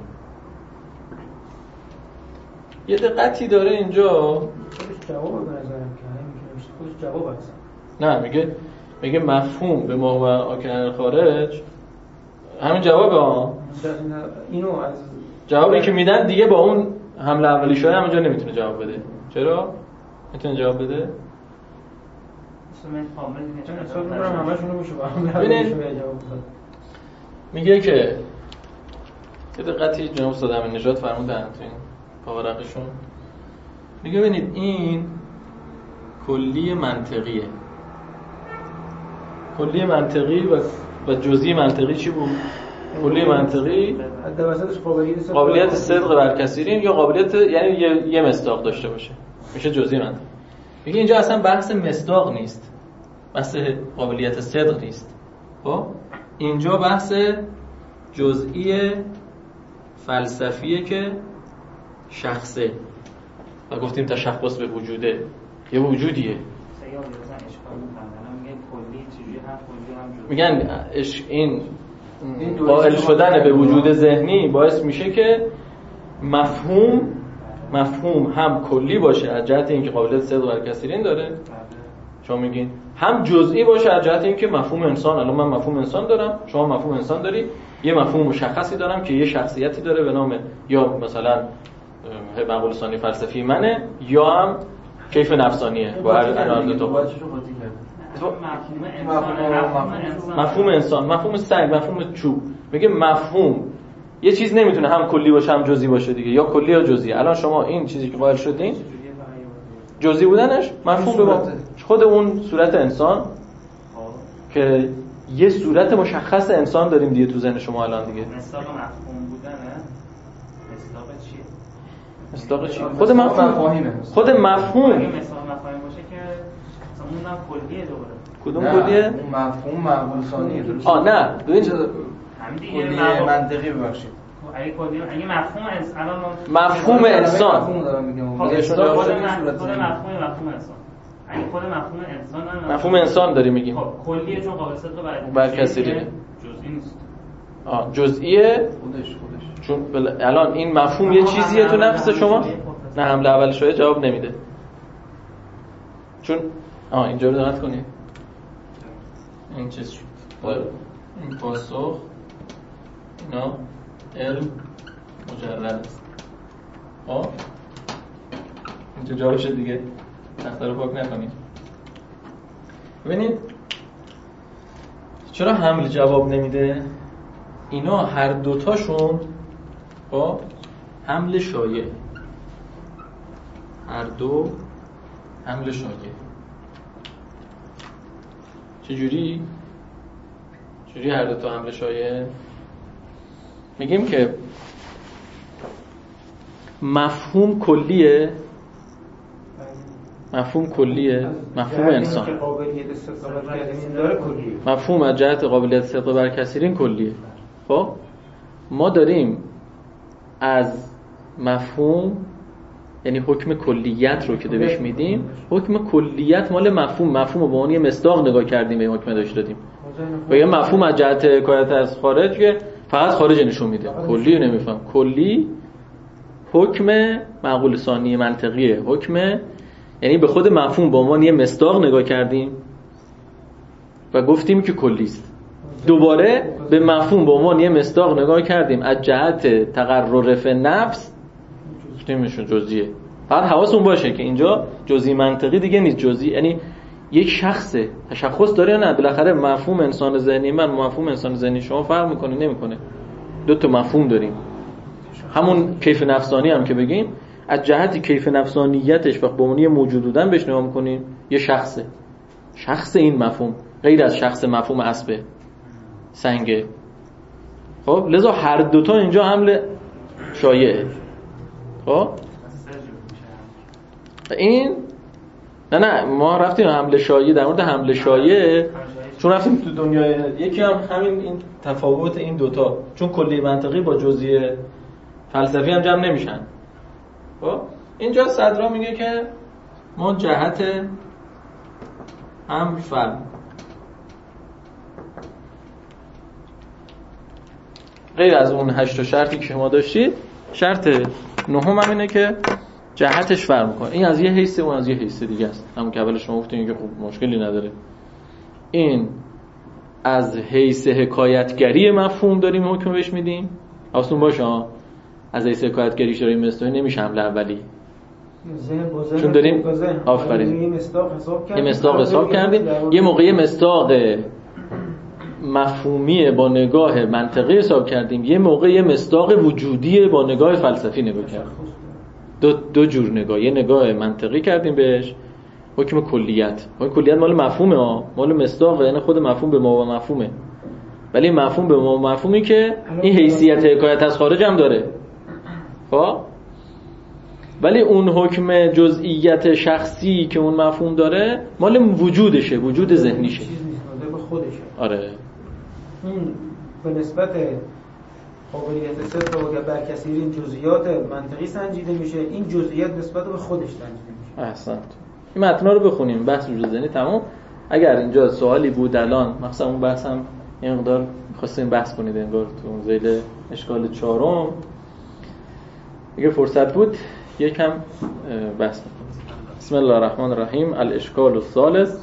یه دقتی داره اینجا، خودش جواب به نظرم که همین که خودش جواب هست. نه میگه مفهوم به ما هو حاکن عن الخارج، همین جوابه ها. اینو از جوابی که میدن دیگه با اون حمله اولی شده همونجا نمیتونه جواب بده. چرا؟ میتونه جواب بده؟ میگه که یه دقتی جناب استاد امین نژاد فرمودن تو این پاورقشون، میگه ببینید این کلی منطقیه. کلی منطقی و جزئی منطقی چی بود؟ کلی منطقی قابلیت صدق بر کثیرین یا قابلیت، یعنی یه مصداق داشته باشه، میشه جزئی منطقی. میگه اینجا اصلا بحث مصداق نیست، بحث قابلیت صدق نیست. خب اینجا بحث جزئی فلسفیه که شخصه و گفتیم تشخص به وجوده، یه وجودیه. میگن این قائل شدن به وجود ذهنی باعث میشه که مفهوم هم کلی باشه از جهت اینکه قابلیت صدق بر کثیرین داره، شما میگین، هم جزئی باشه از جهت اینکه مفهوم انسان، الان من مفهوم انسان دارم، شما مفهوم انسان داری، یه مفهوم مشخصی دارم که یه شخصیتی داره به نام یا مثلا معقول ثانی فلسفی منه یا هم کیف نفسانیه. با هر دو تا مفهوم انسان، مفهوم سنگ، مفهوم چوب. میگه مفهوم یه چیز نمیتونه هم کلی باشه هم جزئی باشه دیگه، یا کلی یا جزئی. الان شما این چیزی که قائل شدین جزئی بودنش مفهوم به ما خود اون صورت انسان که یه صورت مشخص انسان داریم دیگه تو ذهن شما الان دیگه. مصداق مفهوم بودنه. مصداق چیه؟ خود مفهوم. خود مفهوم. اگه مصداق مفاهیم باشه که مثلا اونم کلیه دوباره. کدوم کلیه؟ مفهوم معقول ثانیه. درست؟ نه ببین کلیه منطقی ببخشید. اگه کلیه، اگه مفهوم الان مفهوم انسان. مفهوم دارم میگم. خود مفهوم انسان. اگه خود مفهوم انسان مفهوم انسان داری میگیم. خب کلیه چون قابل صدق بر کثیرینه. جزئی نیست. جزئیه خودش چون الان این مفهوم یه چیزیه تو نفس شما. نه حمله اول شده جواب نمیده چون اینجا رو دقت کنید این چیز شد این پاسخ اینا علم مجرد است. اینجا جواب شد دیگه، تخته رو پاک نکنید. ببینید چرا حمل جواب نمیده؟ اینا هر دوتاشون با حمل شایع، هر دو حمل شایع. چجوری هر دو تا حمل شایع؟ میگیم که مفهوم کلیه، مفهوم انسان، مفهوم از جهت قابلیت صدق بر کثیرین کلیه. خب ما داریم از مفهوم یعنی حکم کلیت رو که بهش میدیم، حکم کلیت مال مفهوم رو به عنوان یه مصداق نگاه کردیم به حکم داشت دادیم و یه مفهوم از جهت حکایت از خارج که فقط خارج نشون میده، کلی نمیفهم. کلی حکم معقول ثانی منطقیه، حکم یعنی به خود مفهوم به عنوان یه مصداق نگاه کردیم و گفتیم که کلی است. دوباره به مفهوم به عنوان یه مصداق نگاه کردیم از جهت تقرر فی نفس، نمیشون جزئیه. فقط حواستون باشه که اینجا جزئی منطقی دیگه نیست، جزئی یعنی یک شخص تشخص داره یا نه. بالاخره مفهوم انسان ذهنی من و مفهوم انسان ذهنی شما فرق میکنه نمیکنه، دو تا مفهوم داریم. همون کیف نفسانی هم که بگیم از جهت کیف نفسانیتش وقت به عنوان موجود بودن بهش نگاه میکنیم، یه شخصه، شخص این مفهوم غیر از شخص مفهوم اسبه سنگه. خب لذا هر دوتا اینجا حمل شایعه. خب این نه ما رفتیم حمل شایعه، در مورد حمل شایعه چون رفتیم تو دنیای یکی هم همین این تفاوت این دوتا، چون کلی منطقی با جزئی فلسفی هم جمع نمیشن. خب اینجا صدرا میگه که ما جهت هم فرق غیر از اون 8 شرطی که شما داشتید، شرط نهم هم اینه که جهتش فرق میکنه. این از یه حیث اون از یه حیث دیگه است. همون که اول شما گفتین که خب مشکلی نداره. این از حیث حکایتگری مفهوم داریم حکم بهش میدیم. حواستون باشه از حیث حکایتگری شرایط مصداقی نمیشه حمله اولی، چون داریم آفرین یه مصداق حساب کردیم، یه موقعی مصداق مفهومی با نگاه منطقی حساب کردیم، یه موقع یه مصداق وجودی با نگاه فلسفی نگاه کردیم. دو جور نگاه، یه نگاه منطقی کردیم بهش حکم کلیت. حکم کلیت مال مفهومه مال مصداق، یعنی خود مفهوم به ما و مفهومه، ولی مفهوم به ما و مفهومی که این حیثیت حکایت از خارج هم داره. خب ولی اون حکم جزئیت شخصی که اون مفهوم داره مال وجودشه، وجود ذهنیشه، به خودشه. آره اون به نسبت قابلیت صدق و برکثیرین جزئیات منطقی سنجیده میشه، این جزئیات نسبت به خودش سنجیده میشه. احسنت. این متنا رو بخونیم، بحث وجود ذهنی تمام. اگر اینجا سوالی بود الان مثلا اون بحث هم این مقدار می‌خواستیم بحث کنید انگار تو اون ذیل اشکال 4 اگه فرصت بود یکم بحث کنیم. بسم الله الرحمن الرحیم. الاشکال الثالث.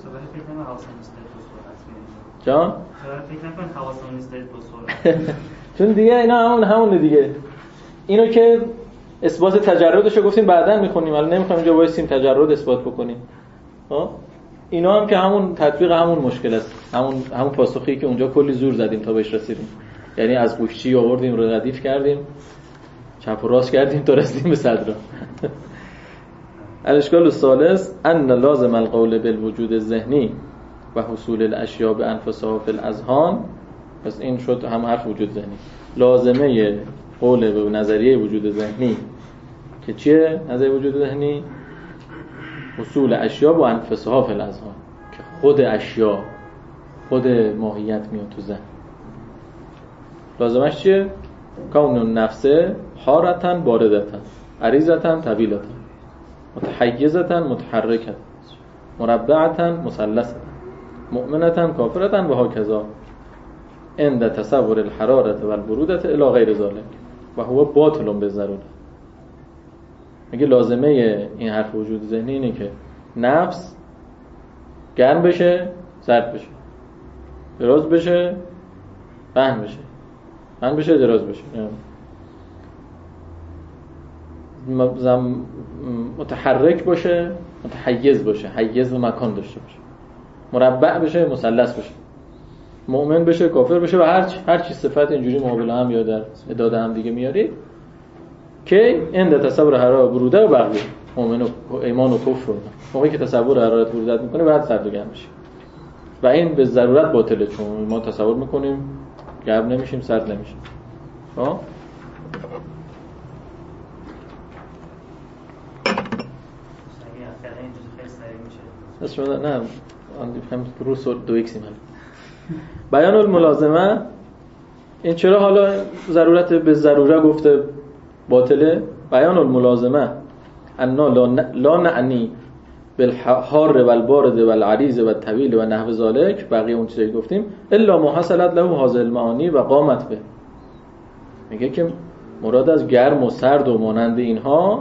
جان فکر نکن حواسمون نیست دارید دو سوال چون دیگه اینا همون دیگه، اینو که اثبات تجردش رو گفتیم بعداً میخونیم، الان نمیخوایم اینجا وایسیم تجرد اثبات بکنیم. اینا هم که همون تطبیق همون مشکل است، همون پاسخی که اونجا کلی زور زدیم تا بهش رسیدیم، یعنی از گوشتی آوردیم رو ردیف کردیم، چپ و راست کردیم تا رسیدیم به صدر. الاشکال الثالث ان لازم القول بالوجود الذهنی و حصول الاشیاء بانفسها فی الاذهان. پس این شد هم حرف وجود ذهنی. لازمه قول به نظریه وجود ذهنی که چیه؟ نظریه وجود ذهنی حصول اشیاء با انفسها فی الاذهان، که خود اشیاء، خود ماهیت میاد تو ذهن. لازمش چیه؟ کون النفس حارتن باردتن عریضتن طویلتن متحیزتن متحرکتن مربعتن مثلثتن مؤمنتن کافرتن و هاکذا عند تصور الحرارت و البرودت الی غیر ذلک و هو باطل بالضروره. میگه لازمه این حرف وجود ذهنی اینه که نفس گرم بشه سرد بشه، دراز بشه پهن بشه، پهن بشه دراز بشه، متحرک باشه متحیز باشه، حیز و مکان داشته باشه، مربع بشه مثلث بشه، مؤمن بشه کافر بشه و هر چی صفت اینجوری مقابل هم یا در اداد هم دیگه میاری که عند تصور حرارت بروده و بقیه مؤمن و ایمان و کفر. موقعی که تصور حرارت برودت میکنه بعد سرد و گرم میشه و این به ضرورت باطله، چون ما تصور میکنیم گرم نمیشیم سرد نمیشیم. ها نه آن دیگه روز 2x من بیان الملازمه. این چرا حالا ضرورت به ضروره گفته باطله؟ بیان الملازمه انا لا نعنی بالحار و البارد و العریض و الطویل و نحو ذالک، بقیه اون چیزی گفتیم، الا ما حصلت له هذه المعانی و قامت به. میگه که مراد از گرم و سرد و مانند اینها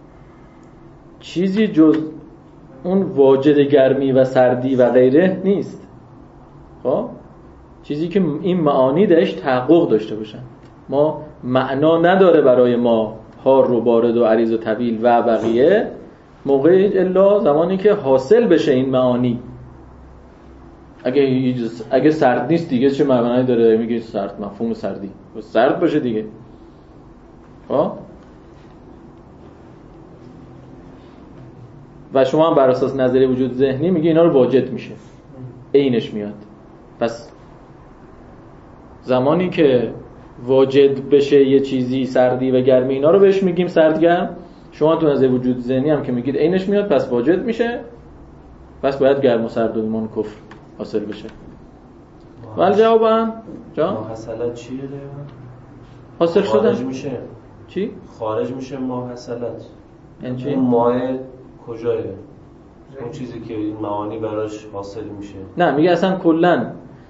چیزی جز اون واجد گرمی و سردی و غیره نیست. خب چیزی که این معانی درش تحقق داشته باشن. ما معنا نداره برای ما حار و بارد و عریض و طویل و بقیه موقع الا زمانی که حاصل بشه این معانی. اگه سرد نیست دیگه چه معنی داره میگه سرد؟ مفهوم سردی سرد باشه دیگه. خب و شما هم بر اساس نظریه وجود ذهنی میگه اینا رو واجد میشه، عینش میاد. پس زمانی که واجد بشه یه چیزی سردی و گرمی، اینا رو بهش میگیم سردگرم. شما تو نظریه وجود ذهنی هم که میگید عینش میاد، پس واجد میشه، پس باید گرم و سرد و ایمان کفر حاصل بشه. ولی جوابم ماحصلت چیه دیگه؟ حاصل شده خارج میشه. چی؟ خارج میشه ماحصلت. این چی؟ اون ماه کجایه؟ اون چیزی که این معانی براش حاصل میشه. نه میگه اصلا کلن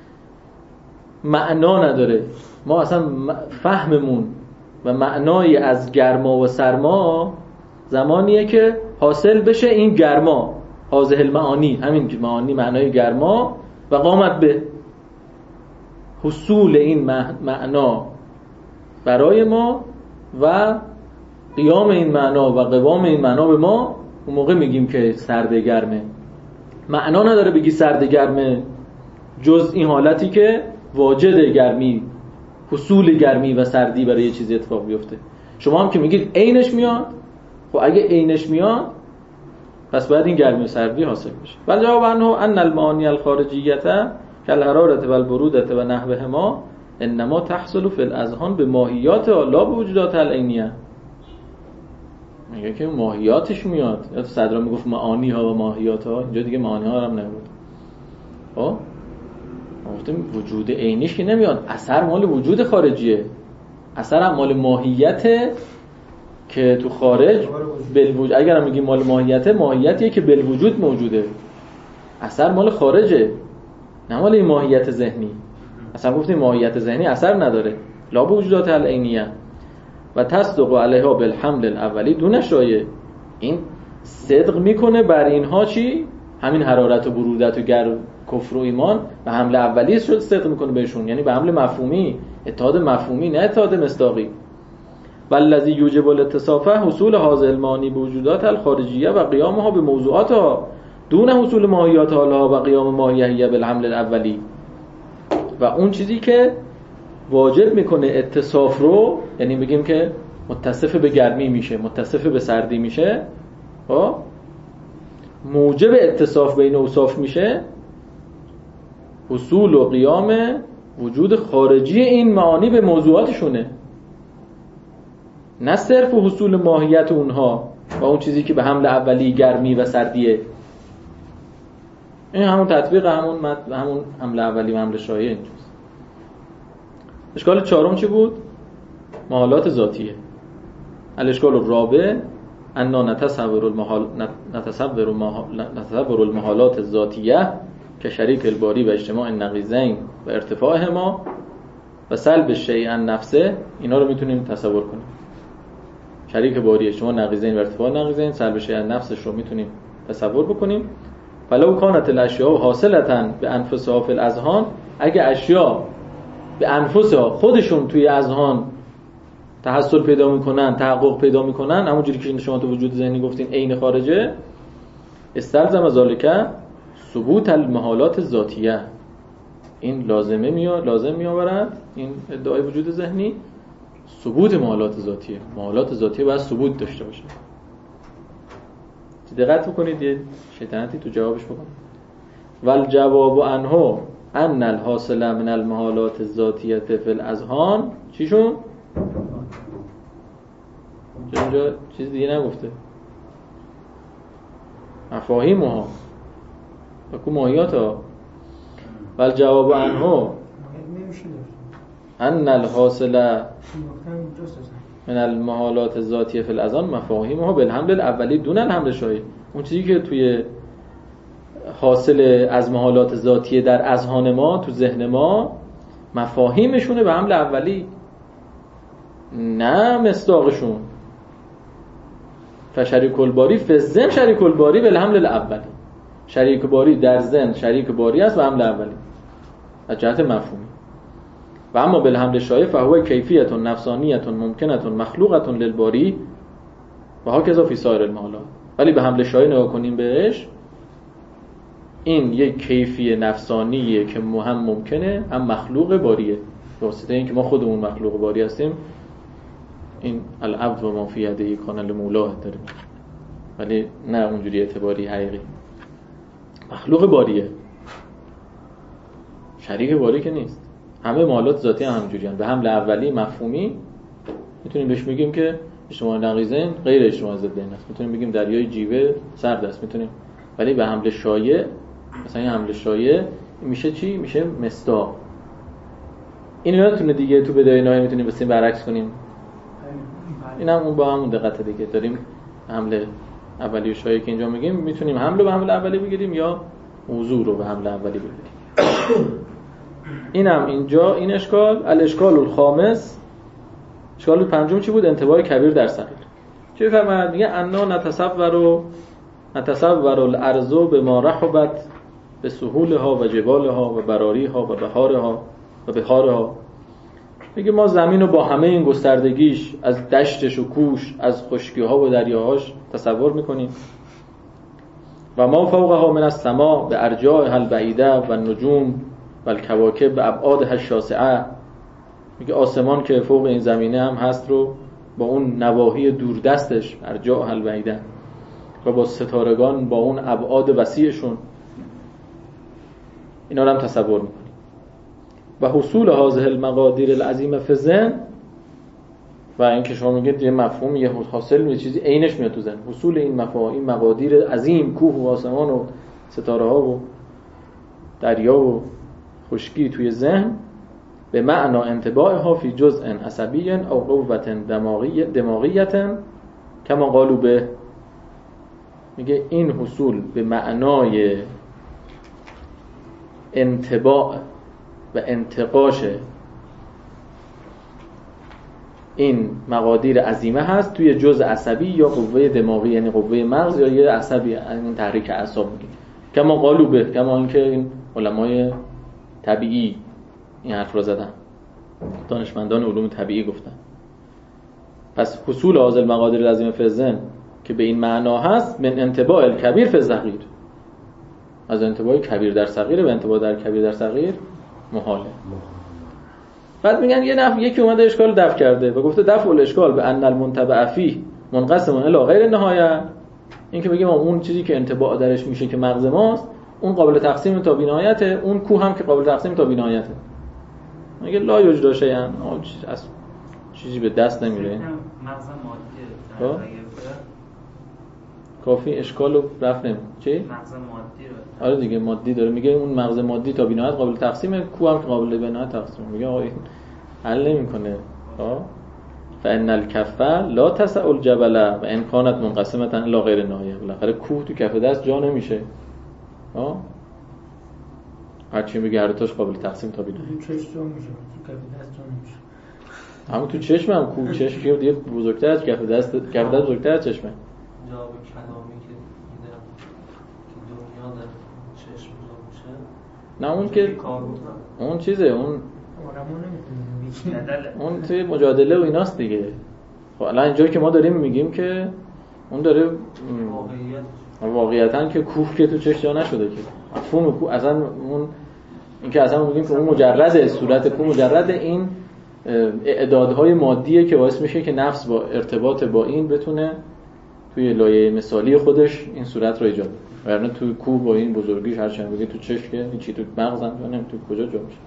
معنا نداره. ما اصلا فهممون و معنای از گرما و سرما زمانیه که حاصل بشه این گرما، هذه المعانی، همین که معانی معنای گرما و قامت به حصول این معنا برای ما و قیام این معنا و قوام این معنا به ما، اون موقع میگیم که سرد گرمه. معنا نداره بگی سرد گرمه جز این حالتی که واجد گرمی، حصول گرمی و سردی برای یه چیزی اتفاق بیفته. شما هم که میگید عینش میاد، خب اگه عینش میاد پس باید این گرمی و سردی حاصل بشه. ولی جواب ان المعانی الخارجیه کالحرارة والبرودة و نحوهما انما تحصل فی الاذهان به ماهیات لا به وجودات العینیه. میگه که ماهیاتش میاد. یا تو صدرا میگفت معانی ها و ماهیات ها، اینجا دیگه معانی ها هم نمیاد. خب گفتیم وجود عینیش که نمیاد، اثر مال وجود خارجیه، اثر هم مال ماهیته که تو خارج بالوجود. اگر هم میگیم مال ماهیته، ماهیتیه که بالوجود موجوده، اثر مال خارجه، نه مال این ماهیت ذهنی. اصلا گفتیم ماهیت ذهنی اثر نداره، لا به وجودات العینیه و تصدق علیها بالحمل الاولی دون شایع. این صدق میکنه بر اینها چی؟ همین حرارت و برودت و گرم، کفر و ایمان و حمل اولی شد صدق میکنه بهشون، یعنی به حمل مفهومی، اتحاد مفهومی نه اتحاد مصداقی. والذی یوجب الاتصافه حصول هذه المعانی بوجودات الخارجیه و قیامها به موضوعاتها دون حصول ماهیات حالها و قیام ماهیه بالحمل الاولی. و اون چیزی که واجب میکنه اتصاف رو، یعنی بگیم که متصف به گرمی میشه، متصف به سردی میشه، موجب اتصاف بین اوصاف میشه، حصول و قیام وجود خارجی این معانی به موضوعاتشونه، نه صرف حصول ماهیت اونها و اون چیزی که به حمل اولی گرمی و سردیه. این همون تطبیق همون حمل اولی و حمل شایع اینجاست. اشکال چهارم چی بود؟ محالات ذاتیه. الاشکال الرابع انا نتصور المحالات الذاتیه که شریک الباری و اجتماع النقیضین و ارتفاعهما و سلب الشیء عن نفسه. اینا رو میتونیم تصور کنیم. شریک باری، اجتماع نقیضین و ارتفاع نقیضین، سلب الشیء عن نفسش رو میتونیم تصور بکنیم. فلو کانت الاشیاء حاصلة بانفسها فی الاذهان، اگه اشیاء به انفسها خودشون توی اذهان تحصل پیدا میکنن، تحقق پیدا میکنن، همونجوری که شما تو وجود ذهنی گفتین عین خارجه، استلزم ذالک ثبوت المحالات ذاتیه. این لازم میآورد این ادعای وجود ذهنی ثبوت محالات ذاتیه. محالات ذاتیه باید ثبوت داشته باشه. دقت بکنید، یه شیطنتی تو جوابش بکن. والجواب عنه ان الحاصل من المحالات الذاتیه فی الاذهان چیشون؟ اینجا چیز دیگه نگفته. مفاهیمها و کو ماهیاتها. والجواب عنه ان الحاصل من المحالات ذاتیه فی الاذهان مفاهیمها بالحمل الاولی دون الحمل شایع. اون چیزی که توی حاصل از محالات ذاتیه در اذهان ما، تو ذهن ما، مفاهیمشونه به حمل اولی، نه مصداقشون. فشریک الباری فی الذهن شریک الباری بالحمل الاولی. شریک باری در ذهن شریک باری است به حمل اولی از جهت مفهومی. و اما بالحمل شایع فهو کیفیت نفسانیت ممکنه مخلوقه للباری و هاکذا فی سایر المحالات. ولی به حمل شایع نگاه کنیم بهش، این یک کیفی نفسانیه که هم ممکنه هم مخلوق باریه، به واسطه اینکه ما خودمون مخلوق باری هستیم. این العبد و ما فی یده کان لمولاه داریم، ولی نه اونجوری اعتباری حقیقی. مخلوق باریه، شریک باری که نیست. همه محالات ذاتی هم همجوری هستند. به حمل اولی مفهومی میتونیم بهش بگیم که اجتماع نقیضین غیر اجتماع ضدین است، میتونیم بگیم دریای جیوه سرد است، میتونیم. ولی به حمل شایع، مثلا این حمل شایع میشه چی؟ میشه مصداق. این یادتونه دیگه تو بدایه نهایه میتونیم بسیم برعکس کنیم. اینم اون با همون دقت دیگه داریم. حمل اولی و شایع که اینجا میگیم میتونیم حمل رو به حمل اولی بگیریم یا موضوع رو به حمل اولی بگیریم. اینم اینجا این اشکال. الاشکال الخامس، اشکال پنجم چی بود؟ انتباه کبیر در صغیر. چه فرماید؟ میگه انا نتصور الارض بما رحبت به سهولها و جبالها و براریها و بهارها. میگه ما زمین رو با همه این گستردگیش، از دشتش و کوش، از خشکی‌ها و دریاهاش تصور میکنیم. و ما فوقها من السماء به ارجاءها البعیده و النجوم و الکواکب به ابعادها الشاسعه. میگه آسمان که فوق این زمینه هم هست رو با اون نواحی دوردستش، ارجاءها البعیده، و با ستارگان با اون ابعاد وسیعشون، اینا رو هم تصور میکنیم. و حصول هذه المقادیر العظیمه فی الذهن، و این که شما میگید یه مفهوم یه حاصل یه چیزی عینش میاد تو ذهن، حصول این مفاهیم مقادیر عظیم، کوه و آسمان و ستاره ها و دریا و خشکی توی ذهن، به معنا انطباعها فی جزء عصبی او قوة دماغیه کما قالوا به. میگه این حصول به معنای انطباع و انتقاش این مقادیر عظیمه هست توی جزء عصبی یا قوه دماغی، یعنی قوه مغز یا یه عصبی، این تحریک اعصاب میگه. کما قالوا به، کما اینکه این علمای طبیعی این حرف رو زدن، دانشمندان علوم طبیعی گفتن. پس حصول هذه المقادیر العظیمه فی الذهن که به این معنا هست، من انطباع الکبیر فی الصغیر، از انطباع کبیر در صغیر به انطباع در کبیر در صغیر محاله. بعد میگن یکی اومده اشکال دفع کرده و گفته دفع الاشکال به ان المنتبع فیه منقسم الی غیر النهایه. این که بگیم اون چیزی که انطباع درش میشه که مغز ماست، اون قابل تقسیم تا بی‌نهایته، اون کوه هم که قابل تقسیم تا بی‌نهایته. میگه لا یوجد شیئا، از چیزی به دست نمیره. مغز مادی کافی اشکال رو رفع نمی‌کنه. چی؟ مغز مادی رو. آره دیگه مادی داره. میگه اون مغز مادی تا بی‌نهایت قابل تقسیمه، کوه هم که قابل بی‌نهایت تقسیم. میگه آقا این حل نمی‌کنه. فان الکف لا تسع الجبل و ان كانت منقسمه الی غیر نهایه. بالاخره کوه تو کف دست جا نمیشه. هر چی میگه هر تاش قابل تقسیم تا بی‌نهایت. چشم جا میشه، تو کف دست جا نمیشه. همون تو چشم هم کوه، چشم که دیگه بزرگتر از کف دست، کف دست بزرگتر از چشمه. جواب کلامی که میدم که دنیا در چشم بزرگ میشه. نه اون که اون چیزه، اون اون توی مجادله و ایناست دیگه. خب الان اینجایی که ما داریم میگیم که اون داره واقعیتاً که کوه که تو چشم جا نشده که مفهوم کوه اصلا اون این که اصلا میگیم که اون مجرد صورت کوه مجرد این اعدادهای مادیه که باعث میشه که نفس با ارتباط با این بتونه توی لایه مثالی خودش این صورت رو ایجاد کنه. وگرنه توی کوه با این بزرگیش هر چند بگی تو چشم که هیچی، تو مغز هم نمیدونم تو کجا جا میشه.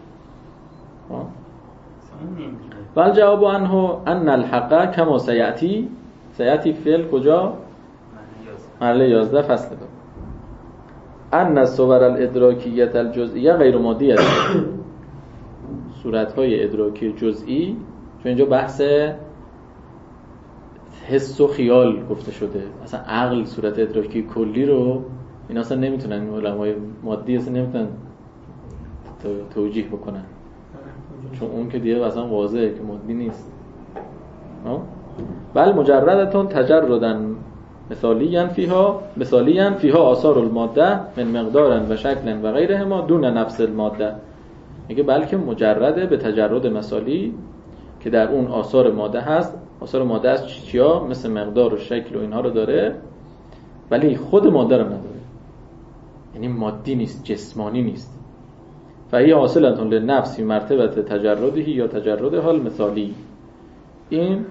ول جواب عنه ان الحق کما سیاتی فعل کجا؟ مرحله 11 فصل 2. ان الصور الادراکیه الجزئیه غیر مادیه. صورت‌های ادراکی جزئی، چون اینجا بحث حس و خیال گفته شده. اصلا عقل صورت ادراکی کلی رو این اصلا نمیتونن، این علمای مادی اصلا نمیتونن توجیه بکنن، چون اون که دیگه اصلا واضحه که مادی نیست. بل مجردتون تجردن مثالیاً فیها آثار الماده من مقدار و شکل و غیرهما دون نفس الماده. میگه بلکه مجرده به تجرد مثالی که در اون آثار ماده هست. آثار ماده از چیا؟ مثل مقدار و شکل و اینها رو داره، ولی خود ماده رو نداره، یعنی مادی نیست، جسمانی نیست. فهی حاصلتون لنفس فی مرتبه تجردهی یا تجردها المثالی. این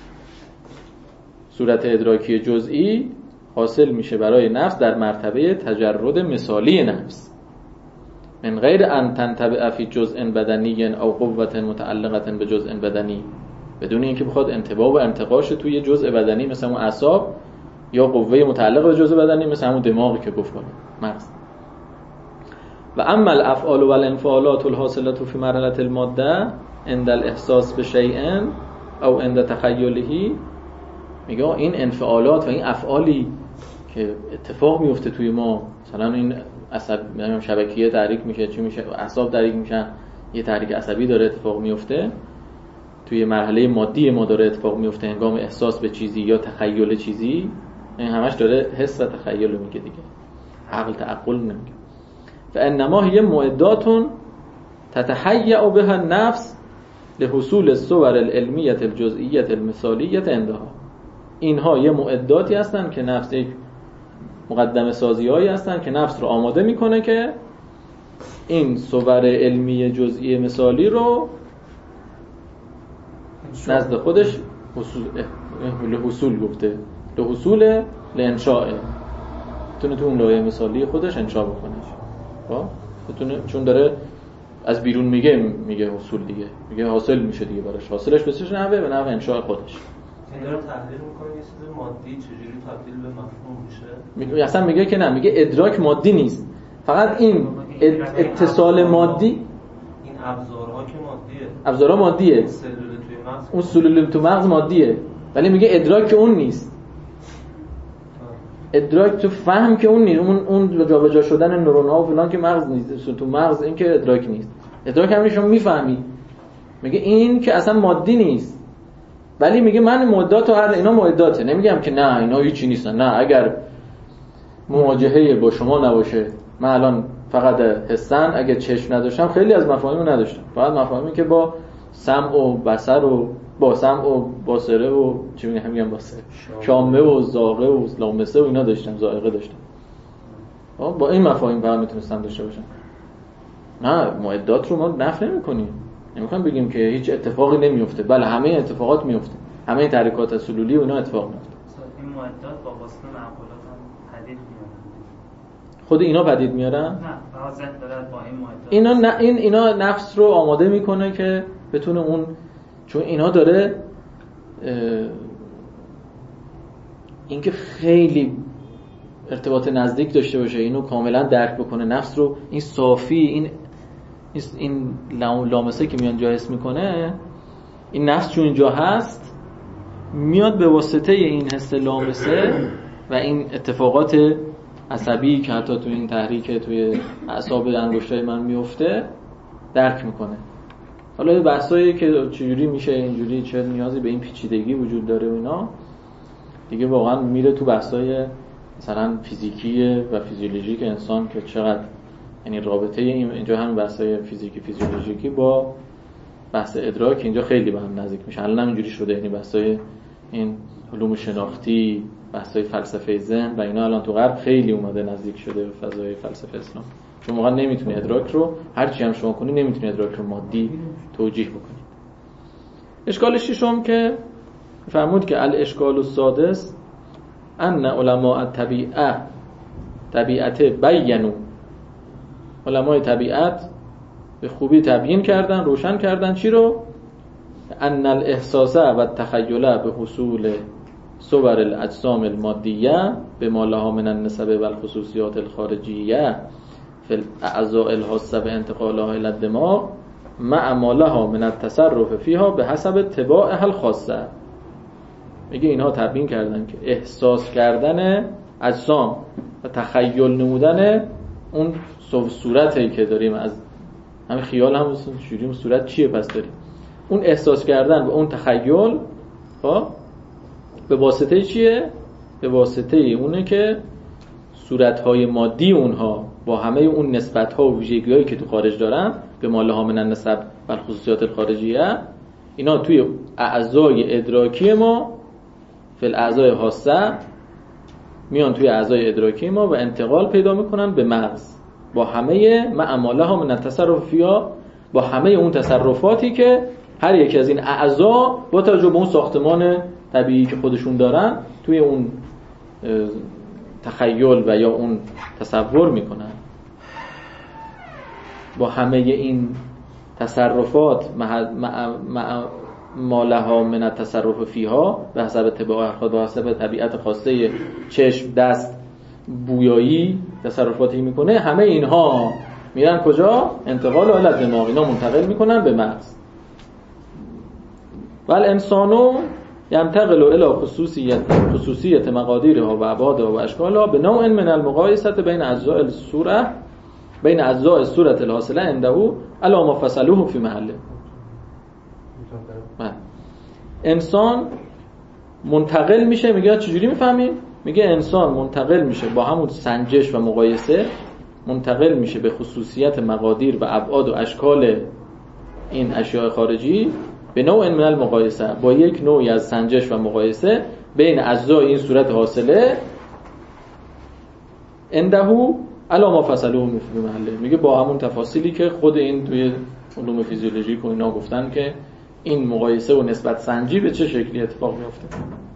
صورت ادراکی جزئی حاصل میشه برای نفس در مرتبه تجرد مثالی نفس، من غیر ان تنتبع فی جزء بدنی او قوة متعلقة به جزء بدنی، بدون اینکه بخواد انتباه و انتقاش توی جزء بدنی مثل همون اعصاب یا قوه متعلقه به جزء بدنی مثل همون دماغی که گفت کنه مغز. و اما الافعال و الانفعالات الحاصله فی مرحله الماده عند الاحساس بشیء او عند تخیله، میگه این انفعالات و این افعالی که اتفاق میفته توی ما، مثلا این عصب شبکیه تحریک میشه، چی میشه، اعصاب تحریک میشن، یه تحریک عصبی داره اتفاق میفته توی مرحله مادی ما، داره اتفاق میفته هنگام احساس به چیزی یا تخیل چیزی. این همش داره حس و تخیل میگه دیگه، عقل تعقل نمیگه. فانما هي معدات تتهيأ بها النفس لحصول الصور العلمیه الجزئیه المثالیه عندها. اینها یه معداتی هستن که نفس، یک مقدمه سازی‌هایی هستن که نفس رو آماده میکنه که این صور علمی جزئی مثالی رو نزد خودش حصول گفته، لحصول لانشاء، بتونه تو اون لایه مثالی خودش انشاء بکنه. بتونه، چون داره از بیرون میگه حصول دیگه، میگه حاصل میشه دیگه براش، حاصلش بسیش نحوه به نحو انشاء خودش. این داره تحلیل میکنه یه چیز مادی چجوری تبدیل به مفهوم میشه. اصلا میگه که نه، میگه ادراک مادی نیست، فقط این اتصال مادی. این ابزارها که مادیه، ابزارها مادیه، سلول توی مغز، اون سلول تو مغز مادیه، ولی میگه ادراک اون نیست. ادراک تو فهم که اون نیست، اون جابجا شدن نورون‌ها و فلان که مغز نیست، تو مغز این که ادراک نیست. ادراک همین شما میفهمی. میگه این که اصلا مادی نیست، ولی میگه من معدات و هر اینا معداته. نمیگم که نه اینا هیچی نیستن، نه، اگر مواجهه با شما نباشه، من الان فقط حسن، اگه چشم نداشتم خیلی از مفاهیمو نداشتم، فقط مفاهیمی که با سمع و بصر و با سمع و بصره و چی میگم بصره، شامه و ذائقه و لامسه و اینا داشتم، ذائقه داشتم، با این مفاهیم فقط میتونستم داشته باشم. نه، معدات رو ما نفی نمی‌کنیم، نمی‌خوام بگیم که هیچ اتفاقی نمیفته، بله همه اتفاقات میفته، همه تحریکات سلولی و اینا اتفاق میفته. این معدات با واسطه معقولات هم پدید میاد. خود اینا پدید میارن؟ نه، واضح داره با این معدات. اینا نفس رو آماده میکنه که بتونه اون، چون اینا داره اینکه خیلی ارتباط نزدیک داشته باشه، اینو کاملا درک بکنه، نفس رو، این صافی، این لامسه که میان جا حس میکنه، این نفس چون اینجا هست میاد به واسطه این حس لامسه و این اتفاقات عصبی که حتی توی این تحریک توی اعصاب انگشتای من میفته درک میکنه. حالا این بحثایی که چجوری میشه اینجوری، چه نیازی به این پیچیدگی وجود داره و اینا دیگه واقعا میره تو بحثای مثلا فیزیکی و فیزیولوژیک انسان که چقدر، یعنی رابطه اینجا هم بحثای فیزیکی فیزیولوژیکی با بحث ادراک اینجا خیلی به هم نزدیک میشه. الان اینجوری شده، یعنی بحثای این علوم شناختی، بحثای فلسفه ذهن و اینا الان تو غرب خیلی اومده نزدیک شده به فضای فلسفه اسلام. چون واقعا نمیتونی ادراک رو هر چی هم شما کنی نمیتونی ادراک رو مادی توجیه بکنی. اشکال ششم که فرمود که الاشکال السادس ان علماء طبیعت بینوا، علمای طبیعت به خوبی تبیین کردن، روشن کردن چی رو؟ ان الاحساس و التخیل به حصول صور الاجسام المادیه بما لها من النسب و الخصوصیات الخارجیه فی الاعضاء الحاسه به انتقالها الى الدماغ مع ما لها من التصرف فيها به حسب طباعها الخاصه. میگه اینها تبیین کردن که احساس کردن اجسام و تخیل نمودن اون صورتی که داریم، از همین خیال هم شوریم صورت چیه پس داریم، اون احساس کردن و اون تخیل به واسطه چیه؟ به واسطه اونه که صورت‌های مادی اونها با همه اون نسبت‌ها و ویژگی‌هایی که تو خارج دارن به ما لها من النسب و خصوصیات الخارجیه، اینا توی اعضای ادراکی ما فی الاعضای حاسه میان توی اعضای ادراکی ما و انتقال پیدا میکنن به مغز با همه معاملها من التصرف فیها، با همه اون تصرفاتی که هر یکی از این اعضا با توجه به اون ساختمان طبیعی که خودشون دارن توی اون تخیل و یا اون تصور میکنن. با همه این تصرفات ما لها من التصرف فیها به حسب طباع خود، به حسب طبیعت خاصه چشم، دست، بویایی تصرفاتی میکنه، همه اینها میرن کجا؟ انتقال الی دماغ، اینا منتقل میکنن به مغز. ول انسانو ينتقل الى خصوصیت مقادیرها و ابعادها و اشکالها به نوع من المقایسه بین اجزاء الصوره بین اجزاء الصوره الحاصله عنده الا ما فصلوه فی محله. انسان منتقل میشه، میگه چجوری میفهمیم؟ میگه انسان منتقل میشه با همون سنجش و مقایسه، منتقل میشه به خصوصیت مقادیر و ابعاد و اشکال این اشیاء خارجی به نوع من المقایسه، با یک نوعی از سنجش و مقایسه بین اجزای این صورت حاصله عنده الا ما فصلوه فی محله. میگه با همون تفاصیلی که خود این توی علوم فیزیولوژیک و اینا گفتن که این مقایسه و نسبت سنجی به چه شکلی اتفاق میفته.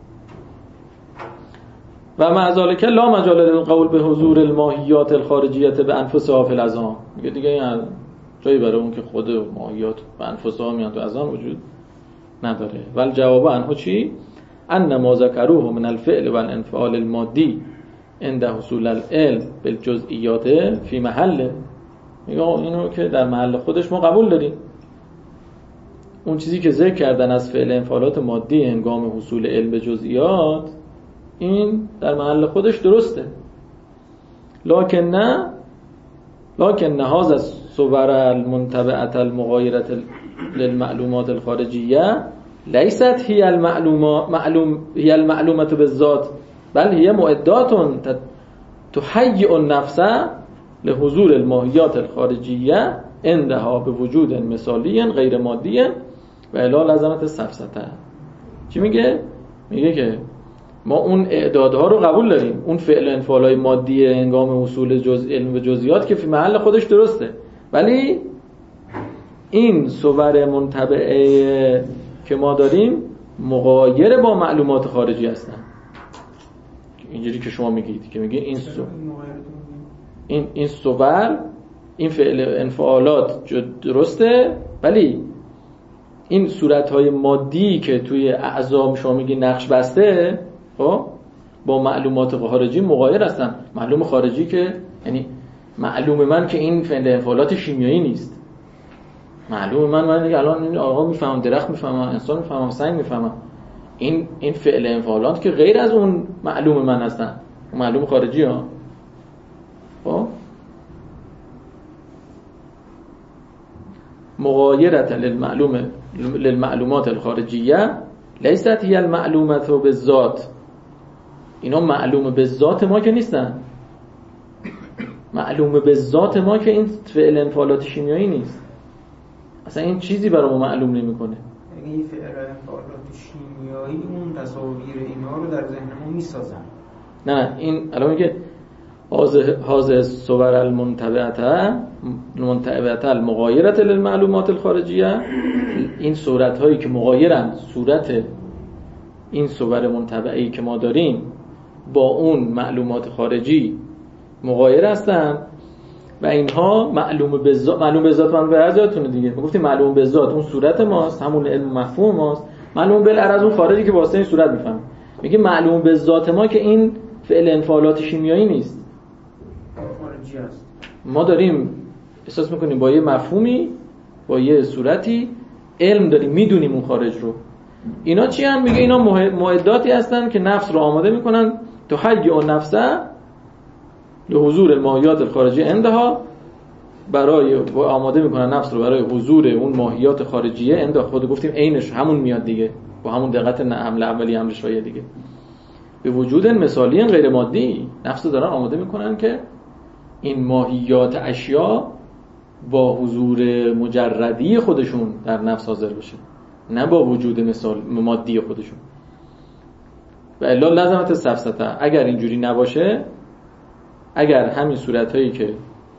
و مع ذلک لا مجال للقول به حضور الماهیات الخارجیه به انفسها فی العظام. میگه دیگه این جایی برای اون که خود ماهیات به انفسها میان تو عظام وجود نداره. ول جواب عنه چی؟ ان ما ذکروه من الفعل والانفعال المادی عند حصول العلم بالجزئیات فی محل. میگه اینو که در محل خودش ما قبول داریم، اون چیزی که ذکر کردن از فعل انفعالات مادی هنگام حصول علم به جزئیات این در محل خودش درسته، لکن هذا الصور المنتبعه المغایره للمعلومات الخارجیه لیست هی المعلومه بالذات بل هي معدات تهیئ النفس لحضور الماهیات الخارجیه عندها به وجود مثالی غیر مادی و الی لازمه السفسطه. چی میگه؟ میگه که ما اون اعدادها رو قبول داریم، اون فعل انفعالای مادی هنگام حصول علم به جزئیات که فی محل خودش درسته، ولی این صور منتبعه که ما داریم مغایر با معلومات خارجی هستن. اینجوری که شما میگید که میگه این صور این فعل انفعالات درسته، ولی این صورت‌های مادی که توی اعضا شما میگی نقش بسته خب با معلومات خارجی مغایر هستن. معلوم خارجی که یعنی معلوم من که این فعل انفعالات شیمیایی نیست، معلوم من دیگه الان این آقا میفهمم، درخت میفهمم، انسان میفهمم، سنگ میفهمم، این فعل انفعالات که غیر از اون معلوم من هستن، معلوم خارجی ها. خب مغایرت للمعلومات الخارجیه لیست هی المعلومه بالذات. اینا معلومه به ذات ما که نیستن، معلومه به ذات ما که این فعل انفعالات شیمیایی نیست، اصلا این چیزی برای ما معلوم نمیکنه. یعنی این فعل انفعالات شیمیایی اون تصاویر اینا رو در ذهن ما میسازن. نه این الان میگه هذه الصور المنتبعه المغایره للمعلومات الخارجیه، این صورت هایی که مغایرن، صورت این صور منتبعی که ما داریم با اون معلومات خارجی مغایر هستن و اینها معلوم به ذات من برازتونه دیگه. ما گفتیم معلوم به ذات اون صورت ماست، همون علم مفهوم ماست. معلوم بالعرض اون خارجی که واسه این صورت میفهمه. میگه معلوم به ذات ما که این فعل انفعالات شیمیایی نیست، خارجی است. ما داریم احساس میکنیم با یه مفهومی، با یه صورتی علم داریم، میدونیم اون خارج رو، اینا چی هستن؟ میگه اینا معداتی هستن که نفس رو آماده میکنن تو حی و نفسه لحضور الماهیات الخارجی عندها، برای آماده میکنن نفس رو برای حضور اون ماهیات خارجیه عند خود. گفتیم عینش همون میاد دیگه، با همون دقت حمله اولی حمله شایع دیگه. به وجود مثالی غیر مادی نفس رو دارن آماده میکنن که این ماهیات اشیا با حضور مجردی خودشون در نفس حاضر بشه، نه با وجود مثال مادی خودشون. و الا لازمت سفسطه. اگر اینجوری نباشه، اگر همین صورتایی که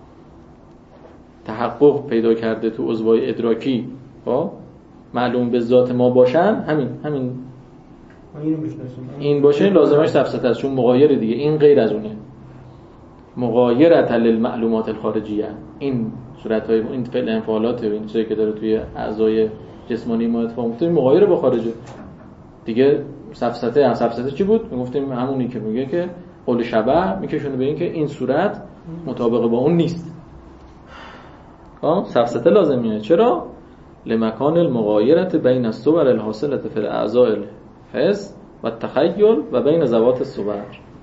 تحقق پیدا کرده تو عضوای ادراکی معلوم به ذات ما باشن، همین این باشه، لازمش سفسطه است، چون مغایر دیگه، این غیر از اونه. مغایرت للمعلومات الخارجیه، این صورت‌های این فعل انفعالات و این چیزی که داره توی اعضای جسمانی ما اتفاق میفته مغایر با خارجه دیگه. سفسطه چی بود؟ میگفتیم همونی که میگه که قول شبه میکشونه به این که این صورت مطابق با اون نیست. سفسطه لازمیه. چرا؟ لمکان المغایرت بین الصور الحاصله فی الاعضاء الحس و التخیل و بین ذوات الصور،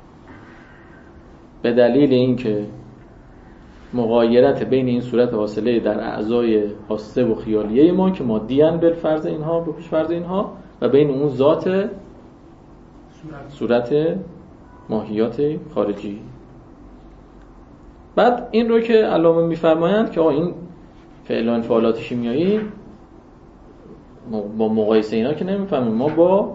به دلیل اینکه مغایرت بین این صورت حاصله در اعضای حاسه و خیالیه ما که مادی ان بالفرض اینها، به پیش فرض اینها، و بین اون ذات صورت ماهیات خارجی. بعد این رو که علامه میفرمایند که این فعل و انفعالات شیمیایی با مقایسه اینا که نمیفهمیم، ما با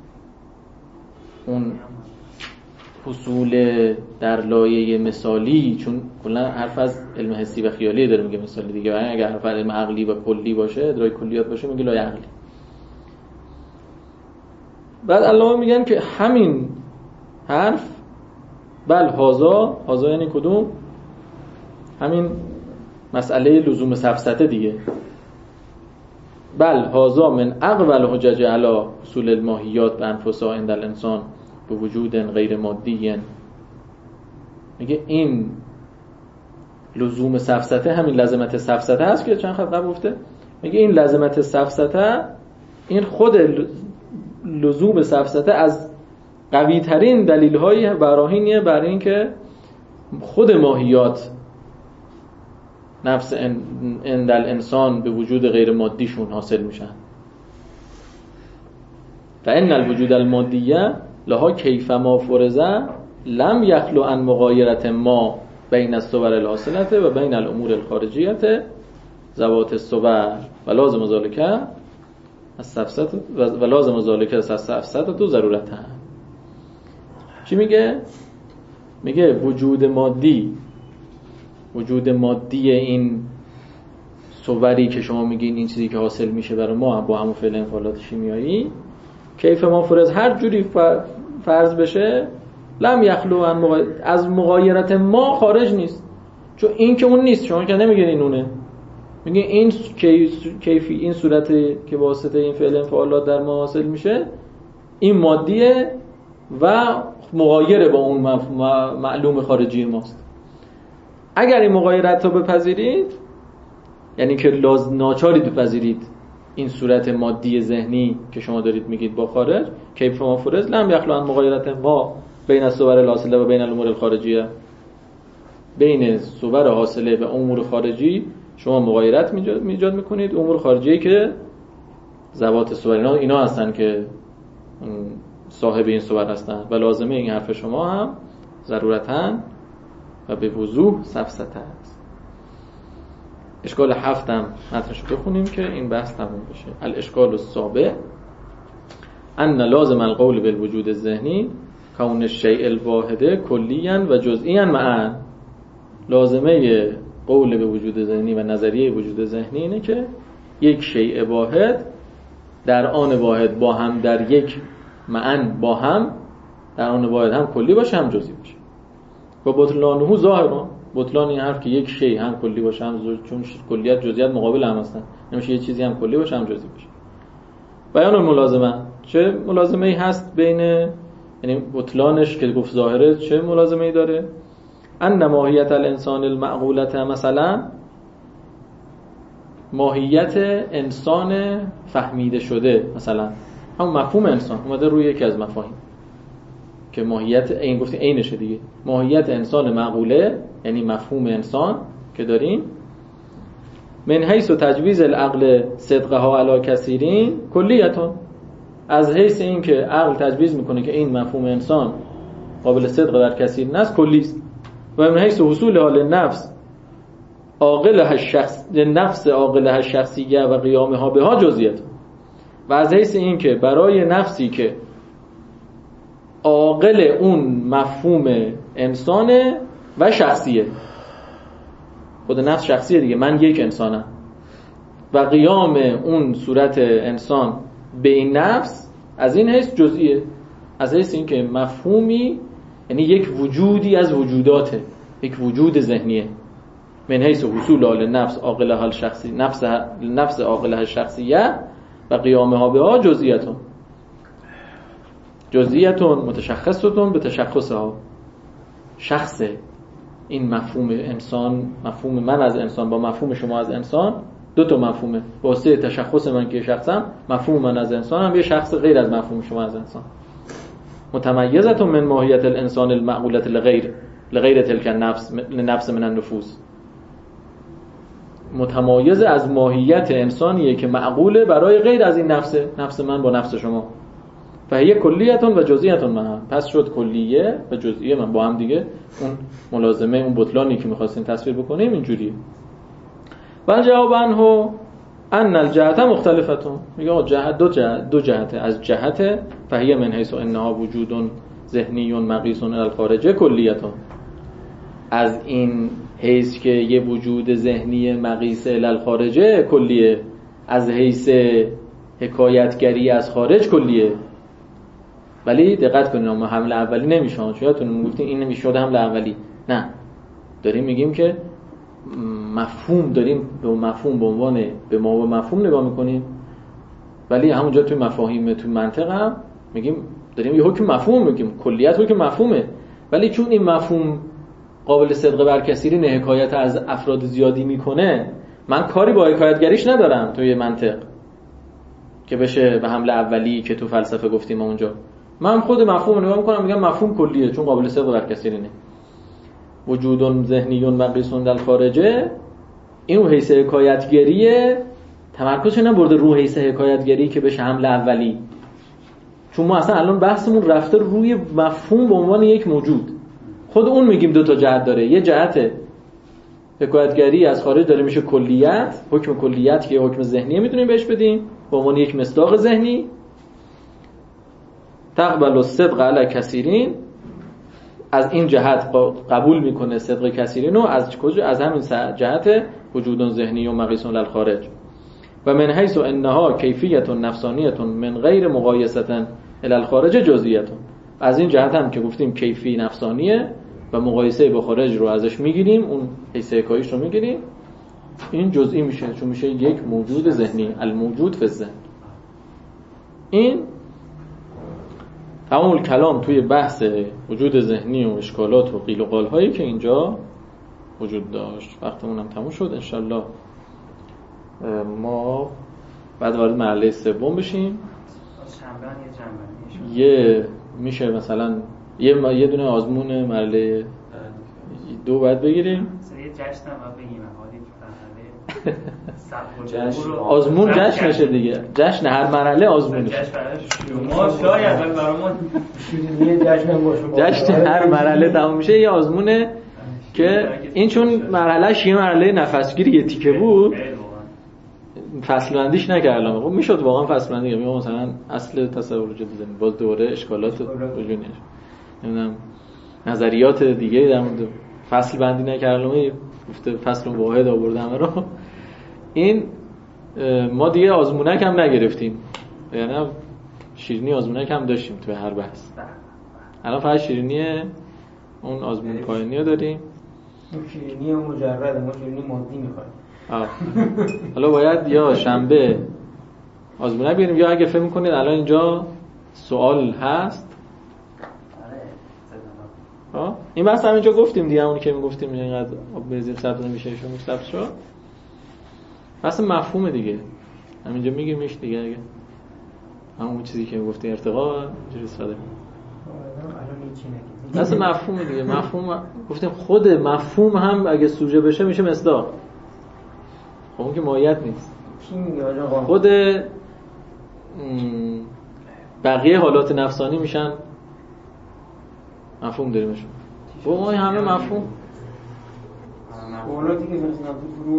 اون حصول در لایه مثالی، چون کلا حرف از علم حسی و خیالی داره میگه مثالی دیگه، و اگر حرف علم عقلی و کلی باشه، ادراک کلیات باشه، میگه لایه عقلی. بعد علامه میگن که همین حرف بل هازا یعنی کدوم؟ همین مسئله لزوم سفسطه دیگه. بل هازا من اقوال حجج علی حصول الماهیات به انفسها عند الانسان به وجود غیر مادی. میگه این لزوم سفسطه همین لازمت سفسطه هست که چند خط قبل گفته. میگه این لازمت سفسطه، این خود لزوم سفسطه از قوی ترین دلیل های براهینیه برای این که خود ماهیات نفس عند الانسان به وجود غیر مادیشون حاصل میشن. فان الوجود المادیه لها کیف ما فرزه لم یخلو عن مغایرت ما بین الصور الحاصله و بین الامور الخارجیه ذوات الصور و لازم ذالک السفسطه و لازم ذالک السفسطه تو ضرورتن. چی میگه؟ میگه وجود مادی این صوری که شما میگین، این چیزی که حاصل میشه برای ما با همون فعل انفعالات شیمیایی، کیف ما فرض هر جوری فرض بشه، لم یخلو از مغایرت ما خارج نیست، چون این که اون نیست. شما که نمیگین این اونه، میگه این کیفی، این صورتی که واسطه این فعل انفعالات در ما حاصل میشه این مادیه و مغایر با اون معلوم خارجی ماست. اگر این مغایرت رو بپذیرید، یعنی که ناچارید بپذیرید این صورت مادی ذهنی که شما دارید میگید با خارج، کیف ما فرض لم یخلو عن مغایرت ما بین الصور الحاصله و بین الامور الخارجیه، بین صور حاصله و امور خارجی شما مغایرت ایجاد میکنید. امور خارجی که ذوات صور اینا هستن که صاحب این صور هستن و لازمه این حرف شما هم ضرورتاً و به وضوح سفسطه است. اشکال 7 هم متنشو بخونیم که این بحث تموم بشه. الاشکال السابع ان لازم القول بالوجود الذهنی کون الشیء الواحد کلیا و جزئیا معا. لازمه قول به وجود ذهنی و نظریه وجود ذهنی اینه که یک شیء واحد در آن واحد با هم در یک معن با هم در آن واحد هم کلی باشه هم جزئی باشه. و بطلانه ظاهران، بطلان این حرف که یک شی هم کلی باشه هم چون کلیت جزئیات مقابل هم هستن، نمیشه یه چیزی هم کلی باشه هم جزئی باشه. بیان الملازمه، چه ملازمه‌ای هست بین، یعنی بطلانش که گفت ظاهره چه ملازمه‌ای داره؟ ان ماهیت الانسان المعقوله، مثلا ماهیت انسان فهمیده شده، مثلا همون مفهوم انسان اومده روی یکی از مفاهیم که ماهیت این گفتیم عینشه دیگه. ماهیت انسان معقوله یعنی مفهوم انسان که داریم، من حیث تجویز العقل صدقها علی کثیرین کلیتون، از حیث این که عقل تجویز میکنه که این مفهوم انسان قابل صدق بر کثیر است کلی است. و من حیث حصول حال نفس عاقلها الشخصیه و قیامها بها جزئیت، و از حیث این که برای نفسی که عاقل اون مفهوم انسانه و شخصیه، خود نفس شخصیه دیگه، من یک انسانم، و قیام اون صورت انسان به این نفس از این حیث جزئیه، از حیث این که مفهومی یعنی یک وجودی از وجوداته، یک وجود ذهنیه. من حیث حصول حال نفس عاقلها الشخصی نفس عاقلها الشخصیه و قیامها بها جزئیتون متشخصتون به تشخصها. شخص این مفهوم انسان، مفهوم من از انسان با مفهوم شما از انسان دو تا مفهومه. واسه تشخص من که شخصم، مفهوم من از انسان هم یه شخص غیر از مفهوم شما از انسان. متمیزتون من ماهیت الانسان المعقولت لغیر تلک نفس من النفوس، متمایز از ماهیت انسانیه که معقوله برای غیر از این نفس من با نفس شما. فهیه کلیتون و جزئیتون من، پس شد کلیه و جزئیه من با هم دیگه. اون ملازمه اون بطلانی که می‌خواستیم تصویر بکنیم اینجوریه. و جواب عنه ان الجهت مختلفتون، میگه جهت دو جهته. از جهت فهیه من حیث انها وجود ذهنی مقیس الی الخارج کلیتون، از این حیث که یه وجود ذهنی مقیس الی الخارج کلیه، از حیث حکایتگری از خارج کلیه. ولی دقت کنید ما حمله اولی نمیشه، چون گفتیم این نمیشد حمله اولی، نه، داریم میگیم که مفهوم داریم به مفهوم به عنوان به ما و مفهوم نگاه میکنیم، ولی همونجا توی مفاهیم توی منطق هم میگیم داریم یه حکم مفهوم میگیم، کلیت حکم مفهومه، ولی چون این مفهوم قابل صدق بر کثیرین حکایت از افراد زیادی میکنه، من کاری با حکایتگریش ندارم توی منطق که بشه به حمله اولی که تو فلسفه گفتیم اونجا. من خود مفهوم نگاه میکنم میگم مفهوم کلیه چون قابل صدق بر کثیرینه. وجود ذهنی مقیس در خارجه، این رو حیث حکایتگریه، تمرکزش نبرده رو حیث حکایتگری که بشه حمله اولی، چون ما اصلا الان بحثمون رفته روی مفهوم به عنوان یک موجود. خود اون میگیم دو تا جهت داره، یه جهت حکایتگری از خارج داره میشه کلیت، حکم کلیت که حکم ذهنی میتونیم بهش بدیم به عنوان یک مصداق ذهنی، تقبل الصدق علی کثیرین، از این جهت قبول میکنه صدق کثیرین رو، از کجا؟ از همین جهت وجود ذهنی و مقیس للخارج. و من حیث انها کیفیت نفسانیت من غیر مقایسه الی الخارج جزئیت، از این جهت هم که گفتیم کیفی نفسانیه و مقایسه با خارج رو ازش میگیریم، اون حیث حکاییش رو میگیریم، این جزئی میشه چون میشه یک موجود ذهنی، الموجود فی الذهن. این تمام کلام توی بحث وجود ذهنی و اشکالات و قیل و قال هایی که اینجا وجود داشت. وقتمون هم تموم شد. انشالله ما بعد وارد مرحله سوم بشیم. یه میشه مثلا یه دونه آزمون مرحله 2 باید بگیریم. یه جشن هم بگیم مرحله آزمون جشنشه دیگه، جشن هر مرحله آزمونه. ما شاید برامون جشن هر مرحله تموم میشه یه آزمونه که این چون مرحلهش یه مرحله نفسگیری یه تیکه بود فصل بندیش نکردم. خب میشد واقعا فصل بندی کنم، مثلا اصل تصور جدی داریم، باز دوباره اشکالات وجود نشه، نمیدونم نظریات دیگه در مورد فصل بندی نکردم، گفته فصل واحد آوردم رو. این ما دیگه آزمونک هم نگرفتیم، یعنی شیرینی آزمونک هم داشتیم تو هر بحث. الان فقط شیرینی اون آزمون پایانی رو داریم. شیرینی مجرد، ما شیرینی مادی میخوایم. حالا باید یا شنبه آزمونک بیاریم، یا اگه فکر می‌کنید الان اینجا سوال هست. این بحث هم اینجا گفتیم دیگه، اونی که میگفتیم اینقدر آب بنزین سبز نمیشه شو سبز شو. بحث مفهومه دیگه، همینجا میگیمش دیگه. اگه همون چیزی که گفتی ارتقا اینجوری ساده الان هیچی نگید. اصلا مفهوم دیگه، مفهوم گفتیم خود مفهوم هم اگه سوژه بشه میشه مصداق. خب اون که ماهیت نیست. کی میگه آقا؟ خود بقیه حالات نفسانی میشن مفهوم داریمشون. با همه مفهوم حالاتی که مثلا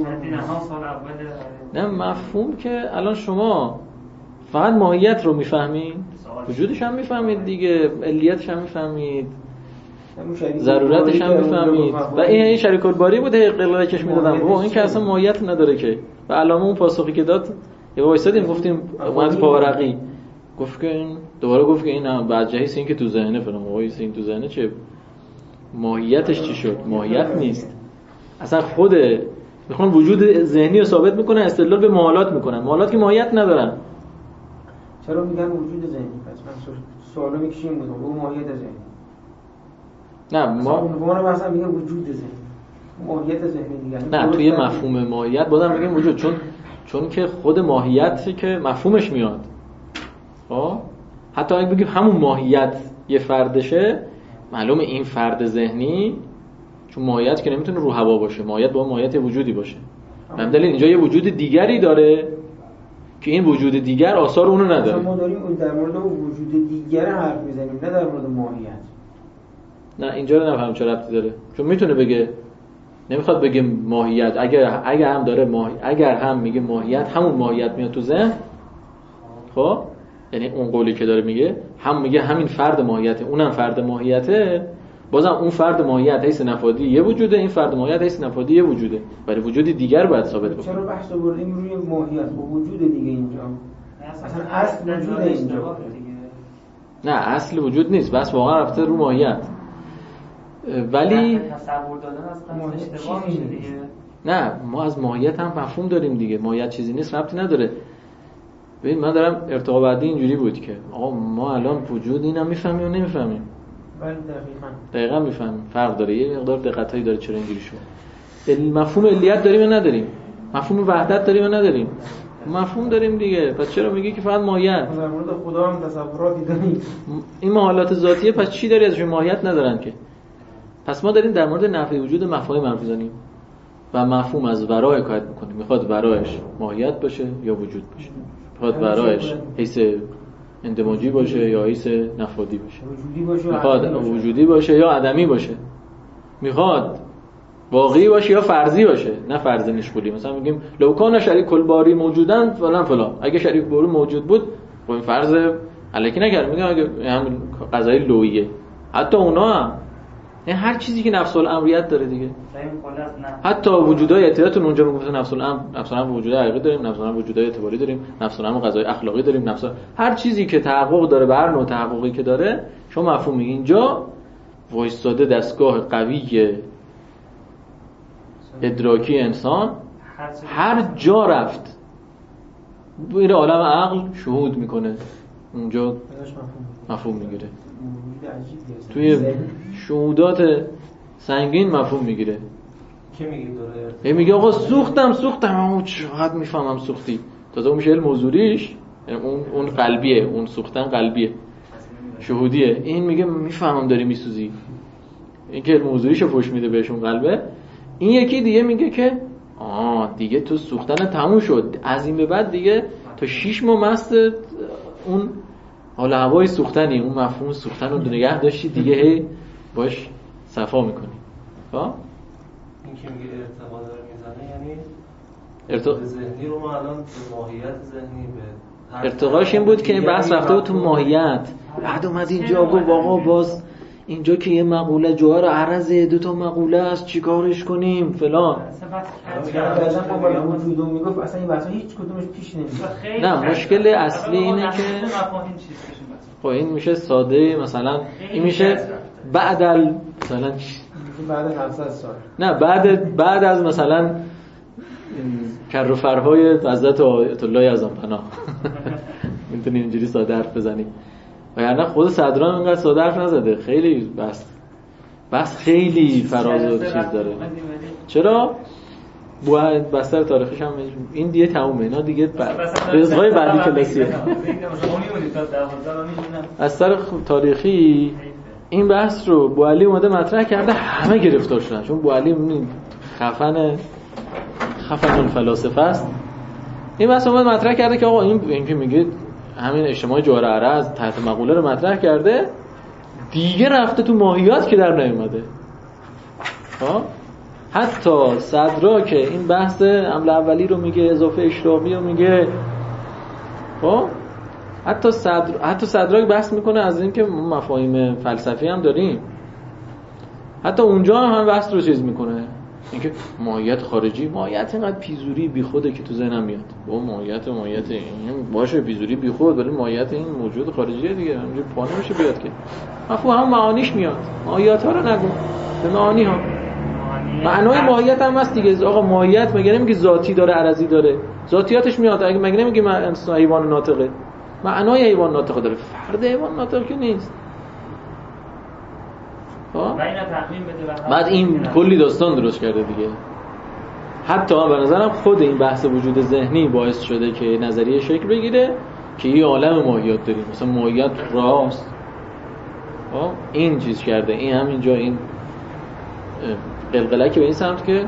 نه مفهوم که الان شما فقط ماهیت رو میفهمید، وجودش هم میفهمید دیگه، علیتش هم میفهمید، ضرورتش هم میفهمید و این شریک الباری بوده قلاله کش میدادم. بابا این که اصلا ماهیت نداره که. و علامه اون پاسخی که داد یه وایسادیم گفتیم اومد پاورقی گفت که این دوباره گفت که این بعدجهیست، این که تو ذهنه فلان. بابا این تو ذهنه چه ماهیتش چی شد؟ ماهیت نیست اصلا. خود میخوان وجود ذهنی رو ثابت میکنن، استدلال به معالات میکنن، معالات که ماهیت ندارن. چرا میگن وجود ذهنی؟ پس من سوالو میکشیم بودم با ماهیت ذهنی. نه ما عنوان مثلا میگه وجود ذهنی، ماهیت ذهنی دیگه. نه توی مفهوم ماهیت بازم میگیم وجود، چون که خود ماهیتی که مفهومش میاد. حتی اگه بگیم همون ماهیت یه فردشه، معلومه این فرد ذهنی، چون ماهیت که نمیتونه رو هوا باشه، ماهیت با ماهیت وجودی باشه. به دلیل اینجا یه وجود دیگری داره که این وجود دیگر آثار اونو نداره. ما داریم در مورد وجود دیگر حرف میزنیم، نه در مورد ماهیت. نه اینجا رو نفهم چه ربطی داره، چون میتونه بگه، نمیخواد بگه ماهیت. اگر هم داره اگر هم میگه ماهیت، همون ماهیت میاد تو ذهن. خب یعنی اون قولی که داره میگه، هم میگه همین فرد ماهیته، اونم فرد ماهیته، بازم اون فرد ماهیت حیث نفادی یه وجوده، این فرد ماهیت حیث نفادی یه وجوده، ولی وجودی دیگر باید ثابت بکنه. چرا بحث آوردیم روی ماهیت با وجود دیگه اینجا؟ اصلا اصل وجود اینجا. نه اصل وجود نیست، بس واقعا رفته رو ماهیت. ولی تصور دادن اصلا اشتباه میشه دیگه. نه ما از ماهیت هم مفهوم داریم دیگه، ماهیت چیزی نیست، ربطی نداره. ببین من دارم ارتقا بعدی اینجوری بود که آقا ما الان وجود اینو میفهمیم و نمیفهمیم. ولی دقیقاً میفهمیم، فرق داره، یه مقدار دقتایی داره. چرا اینجوری شد؟ مفهوم علیت داریم یا نداریم؟ مفهوم وحدت داریم یا نداریم؟ مفهوم داریم دیگه. پس چرا میگی که فقط ماهیت؟ در مورد خدا هم تصوراتی داریم. این معالات ذاتیه، پس چی داری ازش؟ ماهیت ندارن که. پس ما داریم در مورد نفی وجود مفاهیم حرف میزنیم و مفهوم از ورای حکایت میکنیم. میخواد ورایش ماهیت باشه یا وجود باشه، میخواد ورایش حیث اندماجی باشه یا حیث نفادی باشه، میخواد وجودی باشه یا عدمی باشه، میخواد واقعی باشه یا فرضی باشه، نه فرض نشغولی. مثلا میگیم لو کان شریک الباری موجودن فلان فلان، اگه شریک الباری موجود بود خب این فرض الکی نکردیم. میگم اگه همین قضایی لویه، حتی اونا هم یعنی هر چیزی که نفس الامریت داره دیگه، حتی وجودای اعتیادتون اونجا میگفتن نفس الامر وجودای حقیقی داریم، نفس الامر وجودای اعتباری داریم، نفس الامر قضای اخلاقی داریم، هر چیزی که تحقق داره، به هر نوع تحققی که داره شما مفهوم میگین. اینجا وایستاده دستگاه قوی ادراکی انسان، هر جا رفت میره عالم عقل شهود میکنه، اونجا مفهوم میگیره. توی شهودات سنگین مفهوم میگیره. که میگه داره میگه آقا سوختم اما چقدر میفهمم سوختی. تازه اون میشه علم حضوریش، اون قلبیه، اون سوختن قلبیه، شهودیه. این میگه میفهمم داری میسوزی، این که علم حضوریشو فوش میده بهشون قلبه. این یکی دیگه میگه که دیگه تو سوختن تموم شد، از این به بعد دیگه تا 6 ماه مست اون حال هوای سوختنی، اون مفهوم سوختن رو نگه داشتی دیگه، هی باش صفا میکنی. این که میگه ارتقا داره میزنه یعنی ذهنی رو ما الان به ماهیت ذهنی به ارتقاش این بود که این بحث رفته بود تو ماهیت، بعد اومد اینجا گفت آقا باز اینجا که یه مقوله جوهر عرضه، 2 مقوله است چیکارش کنیم فلان. میگفت اصلا این بحثا هیچ کدومش پیش نمیاد. نه مشکل اصلی اینه که خب این میشه ساده، مثلا این میشه مثلا بعد 700 سال، نه بعد از مثلا کر و فرهای حضرت آیت الله اعظم پناه میتونیم اینجوری ساده حرف بزنیم. وگرنه خود صدران اونقدر ساده حرف نزده، خیلی بس خیلی فراز و چیز داره. چرا؟ بستر تاریخیش هم این دیگه تمومه، اینا دیگه رزقای بعدی کلاسیه. بستر تاریخی این بحث رو بوعلی اومده مطرح کرده، همه گرفتار شدن، چون بوعلی خفن الفلاسفه است. این بحث اومده مطرح کرده که آقا این که میگه همین اجتماع جوهر عرض تحت مقوله رو مطرح کرده، دیگه رفته تو ماهیات که در نیومده. حتی صدرا که این بحث عمل اولی رو میگه، اضافه اشراقی رو میگه، حتی صدرا بحث میکنه از این که مفاهیم فلسفی هم داریم، حتی اونجا هم بحث رو چیز میکنه، اینکه ماهیت خارجی، ماهیت اینقدر پیزوری بی خوده که تو ذهنم میاد. با ماهیت این باشه پیزوری بی خود، ولی ماهیت این موجود خارجیه دیگه، همینجوری پا نمیشه بیاد که. مفهوم هم معانیش میاد، ماهیت ها رو نگو، به معانی ها. معنای ماهیت هم هست دیگه. آقا ماهیت مگه نمیگه ذاتی داره عرضی داره؟ ذاتیاتش میاد. مگه نمیگه انسان حیوان ناطقه؟ معنای حیوان ناطقه داره، فرد حیوان ناطق که نیست. بعد این کلی داستان درست کرده دیگه. حتی به نظرم خود این بحث وجود ذهنی باعث شده که نظریه شکل بگیره که یه عالم ماهیات داریم، مثلا ماهیت راست این چیز کرده. این همینجا این قلقلک به این سمت که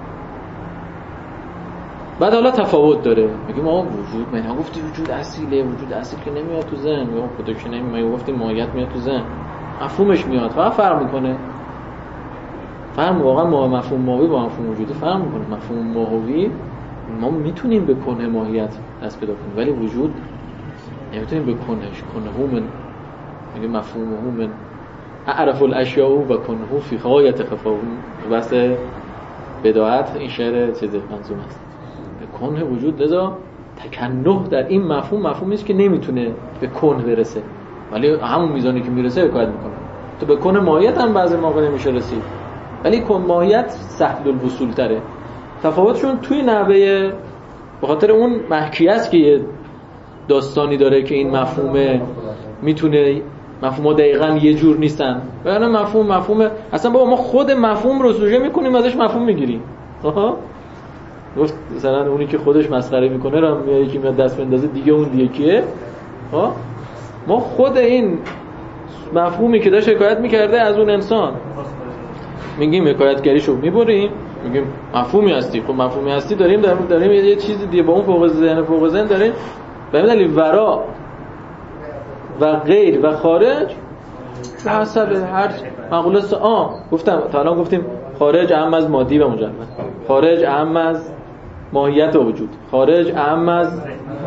بعد حالا تفاوت داره. میگیم ما وجود، من گفتی وجود اصیله، وجود اصیل که نمیاد تو ذهن، یا خودت که نمیاد، گفتی ماهیت میاد تو ذهن، مفهومش میاد، فقط فرق میکنه. فهم واقعا مفهوم ماهوی با مفهوم وجودی فرق میکنه. مفهوم ماهوی ما میتونیم به کنه ماهیت دست پیدا کنیم، ولی وجود نمیتونیم به کنهش. کنه من میگه مفهوم من اعرف الاشیاء و کنه فی غایت خفا. بس بداعت این شعر چیزه منظوم است. کنه وجود، لذا تکنه در این مفهوم نیست که نمیتونه به کنه برسه، ولی همون میزانی که میرسه حکایت میکنه. تو به کنه ماهیت هم بعضی موقع نمیشه رسید، ولی کن ماهیت سهل الوصول تره. تفاوتشون توی نحوه، به خاطر اون محکی است که یه داستانی داره که این مفهومه میتونه، مفهوم‌ها دقیقاً یه جور نیستن. یعنی مفهوم اصلا بابا ما خود مفهوم رو سوژه میکنیم، ازش مفهوم میگیریم. گفت مثلا اونی که خودش مسخره میکنه رو یکی میاد دست بندازه دیگه اون دیگه کیه؟ ما خود این مفهومی که داشت حکایت میکرده از اون انسان میگیم حکایتگریشو میبریم، میگیم مفهومی هستی. خب مفهومی هستی داریم یه چیزی دیگه با اون فوق ذهن داریم. به دلیل ورا و غیر و خارج حسب هر مقوله گفتم تا الان گفتیم خارج اهم از مادی و مجرد، خارج اهم از ماهیت و وجود، خارج اهم از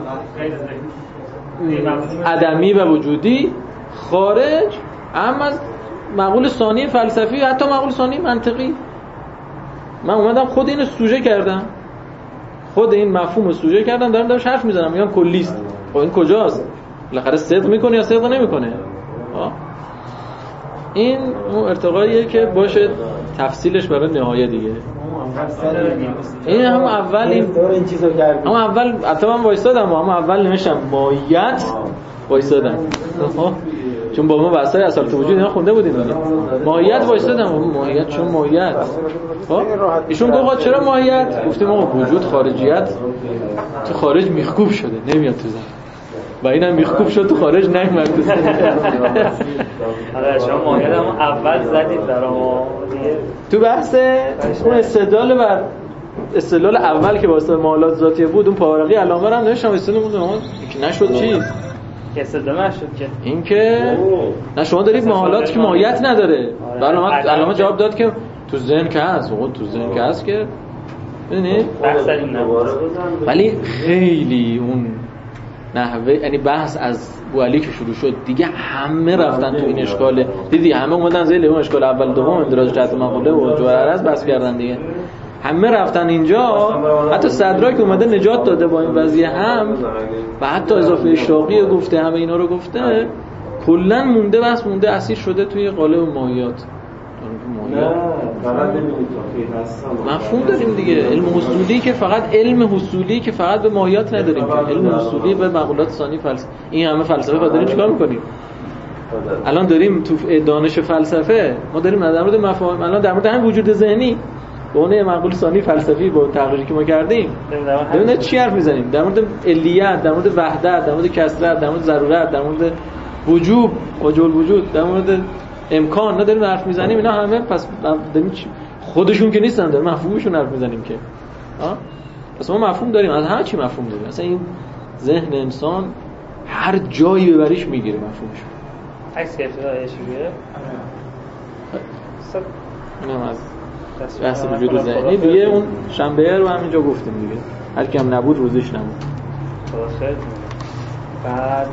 عدمی و وجودی، خارج اهم از مقوله ثانی فلسفی، حتی مقوله ثانی منطقی. من اومدم خود اینو سوژه کردم، خود این مفهوم رو سوژه کردم، دارم حرف میزنم، میگم کلیست. خب این کجاست؟ بالاخره صدق میکنه یا صدق نمیکنه؟ این اون ارتقاییه که باشه تفصیلش برای نهایه دیگه. این هم اول این چیزو کردم، هم اول حتی من وایسادم، هم اول نمیشم ماهیت وایسادم، چون با ما بحثای اصالت وجود اینا خونده بودیم دیگه. ماهیت وایسادم، ماهیت چون ماهیت. ایشون گفت چرا ماهیت؟ گفتیم آقا وجود خارجیت تو خارج میخکوب شده، نمیاد تو ذهن، و اینم میخکوب شد تو خارج نمیاد تو ذهن. حالا شما ماهیت هم اول زدید درام تو بحث اون استدلال اول که واسه معالات ذاتیه بود، اون پاورقی علامه رو هم نوشتم، استدلال بود که نشد چی؟ که استدلال نشد که این که نه شما دارید معالات که ماهیت نداره. علامه جواب داد که تو ذهن که هست، تو ذهن که هست که ببینید بحث این نبود، ولی خیلی اون نحوه، یعنی بحث از بوعلی که شروع شد دیگه همه رفتن تو این اشکال، دیدی همه اومدن زیر اون اشکال اول دوم اندراج جهت مقوله و جوهر عرض بحث کردن دیگه، همه رفتن اینجا. حتی صدرا که اومده نجات داده با این وضعیه هم، و حتی اضافه اشراقی گفته، همه اینا رو گفته، کلا مونده اسیر شده توی قالب ماهیات. مفهوم داریم دیگه، علم حصولی که فقط به ماهیات نداریم، علم حصولی به مقولات ثانی فلسفه. این همه فلسفه بعد داریم چیکار می‌کنیم؟ الان داریم تو دانش فلسفه ما داریم در مورد مفاهیم، الان در مورد همین وجود ذهنی به عنوان معقول ثانی فلسفی با تحقیقی که ما کردیم ببینید چی حرف میزنیم در مورد علیت، در مورد وحدت، در مورد کثرت، در مورد ضرورت، در مورد وجوب وجود وجود، در مورد امکان نه داریم حرف میزنیم. اینا همه پس داریم خودشون که نیستن، داریم مفهومشون حرف میزنیم که پس ما مفهوم داریم، از همه چی مفهوم داریم. مثلا این ذهن انسان هر جایی ببریش میگیره مفهومش. عکس ابتدایش چیه؟ اینم از بحث وجود ذهنی دیگه. اون شنبه رو همینجا گفتیم دیگه، هر کی هم نبود روزش نبود. درسته. بعد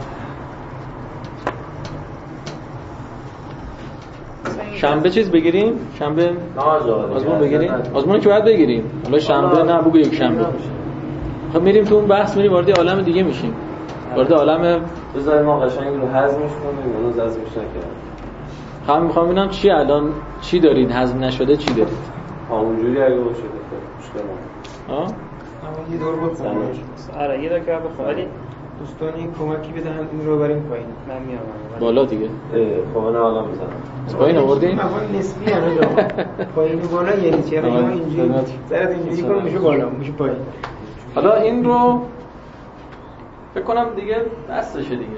شنبه چیز بگیریم؟ شنبه آزمون بگیریم؟ آزمون که باید بگیریم. حالا شنبه نه بگو یک شنبه. خب میریم تو اون بحث، میریم وارد عالم دیگه میشیم. وارد عالم بذار ما قشنگ رو هضمش کنیم، اونو هضمش نکردیم. میخوام ببینم چی الان چی دارید هضم نشده، چی دارید؟ اونجوری اگه باشه مشکل نداره. یه دور بود. آره یه دور که بخوام دوستان این کمکی بدن این رو بریم پایین. من میام بالا دیگه. خب انا حالا میذارم. پایین آوردین؟ من نسبی انا پایین بالا یعنی چی؟ اگه ما اینجوری زرد اینجوری کنم میشه بالا، میشه پایین. حالا این رو فکر کنم دیگه دستشه دیگه.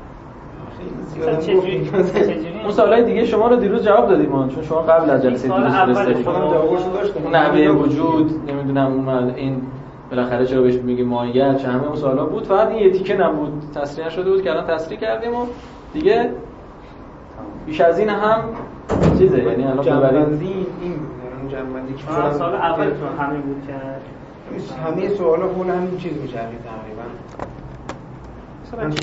اون سوالای دیگه شما رو دیروز جواب دادیم ما، چون شما قبل از جلسه دیروز رسیدید. جوابشو داشتم. نحوه وجود نمیدونم اون این بالاخره چرا بهش میگه ماهیت، چه همه اون سوالا بود. فقط این یه تیکه نبود تصریح شده بود که الان تصریح کردیم و دیگه بیش از این هم چیزه. یعنی الان جنبندی این جنبندی که سوال اول تو همین بود که همه سوالا حول همین چیز میشه تقریبا.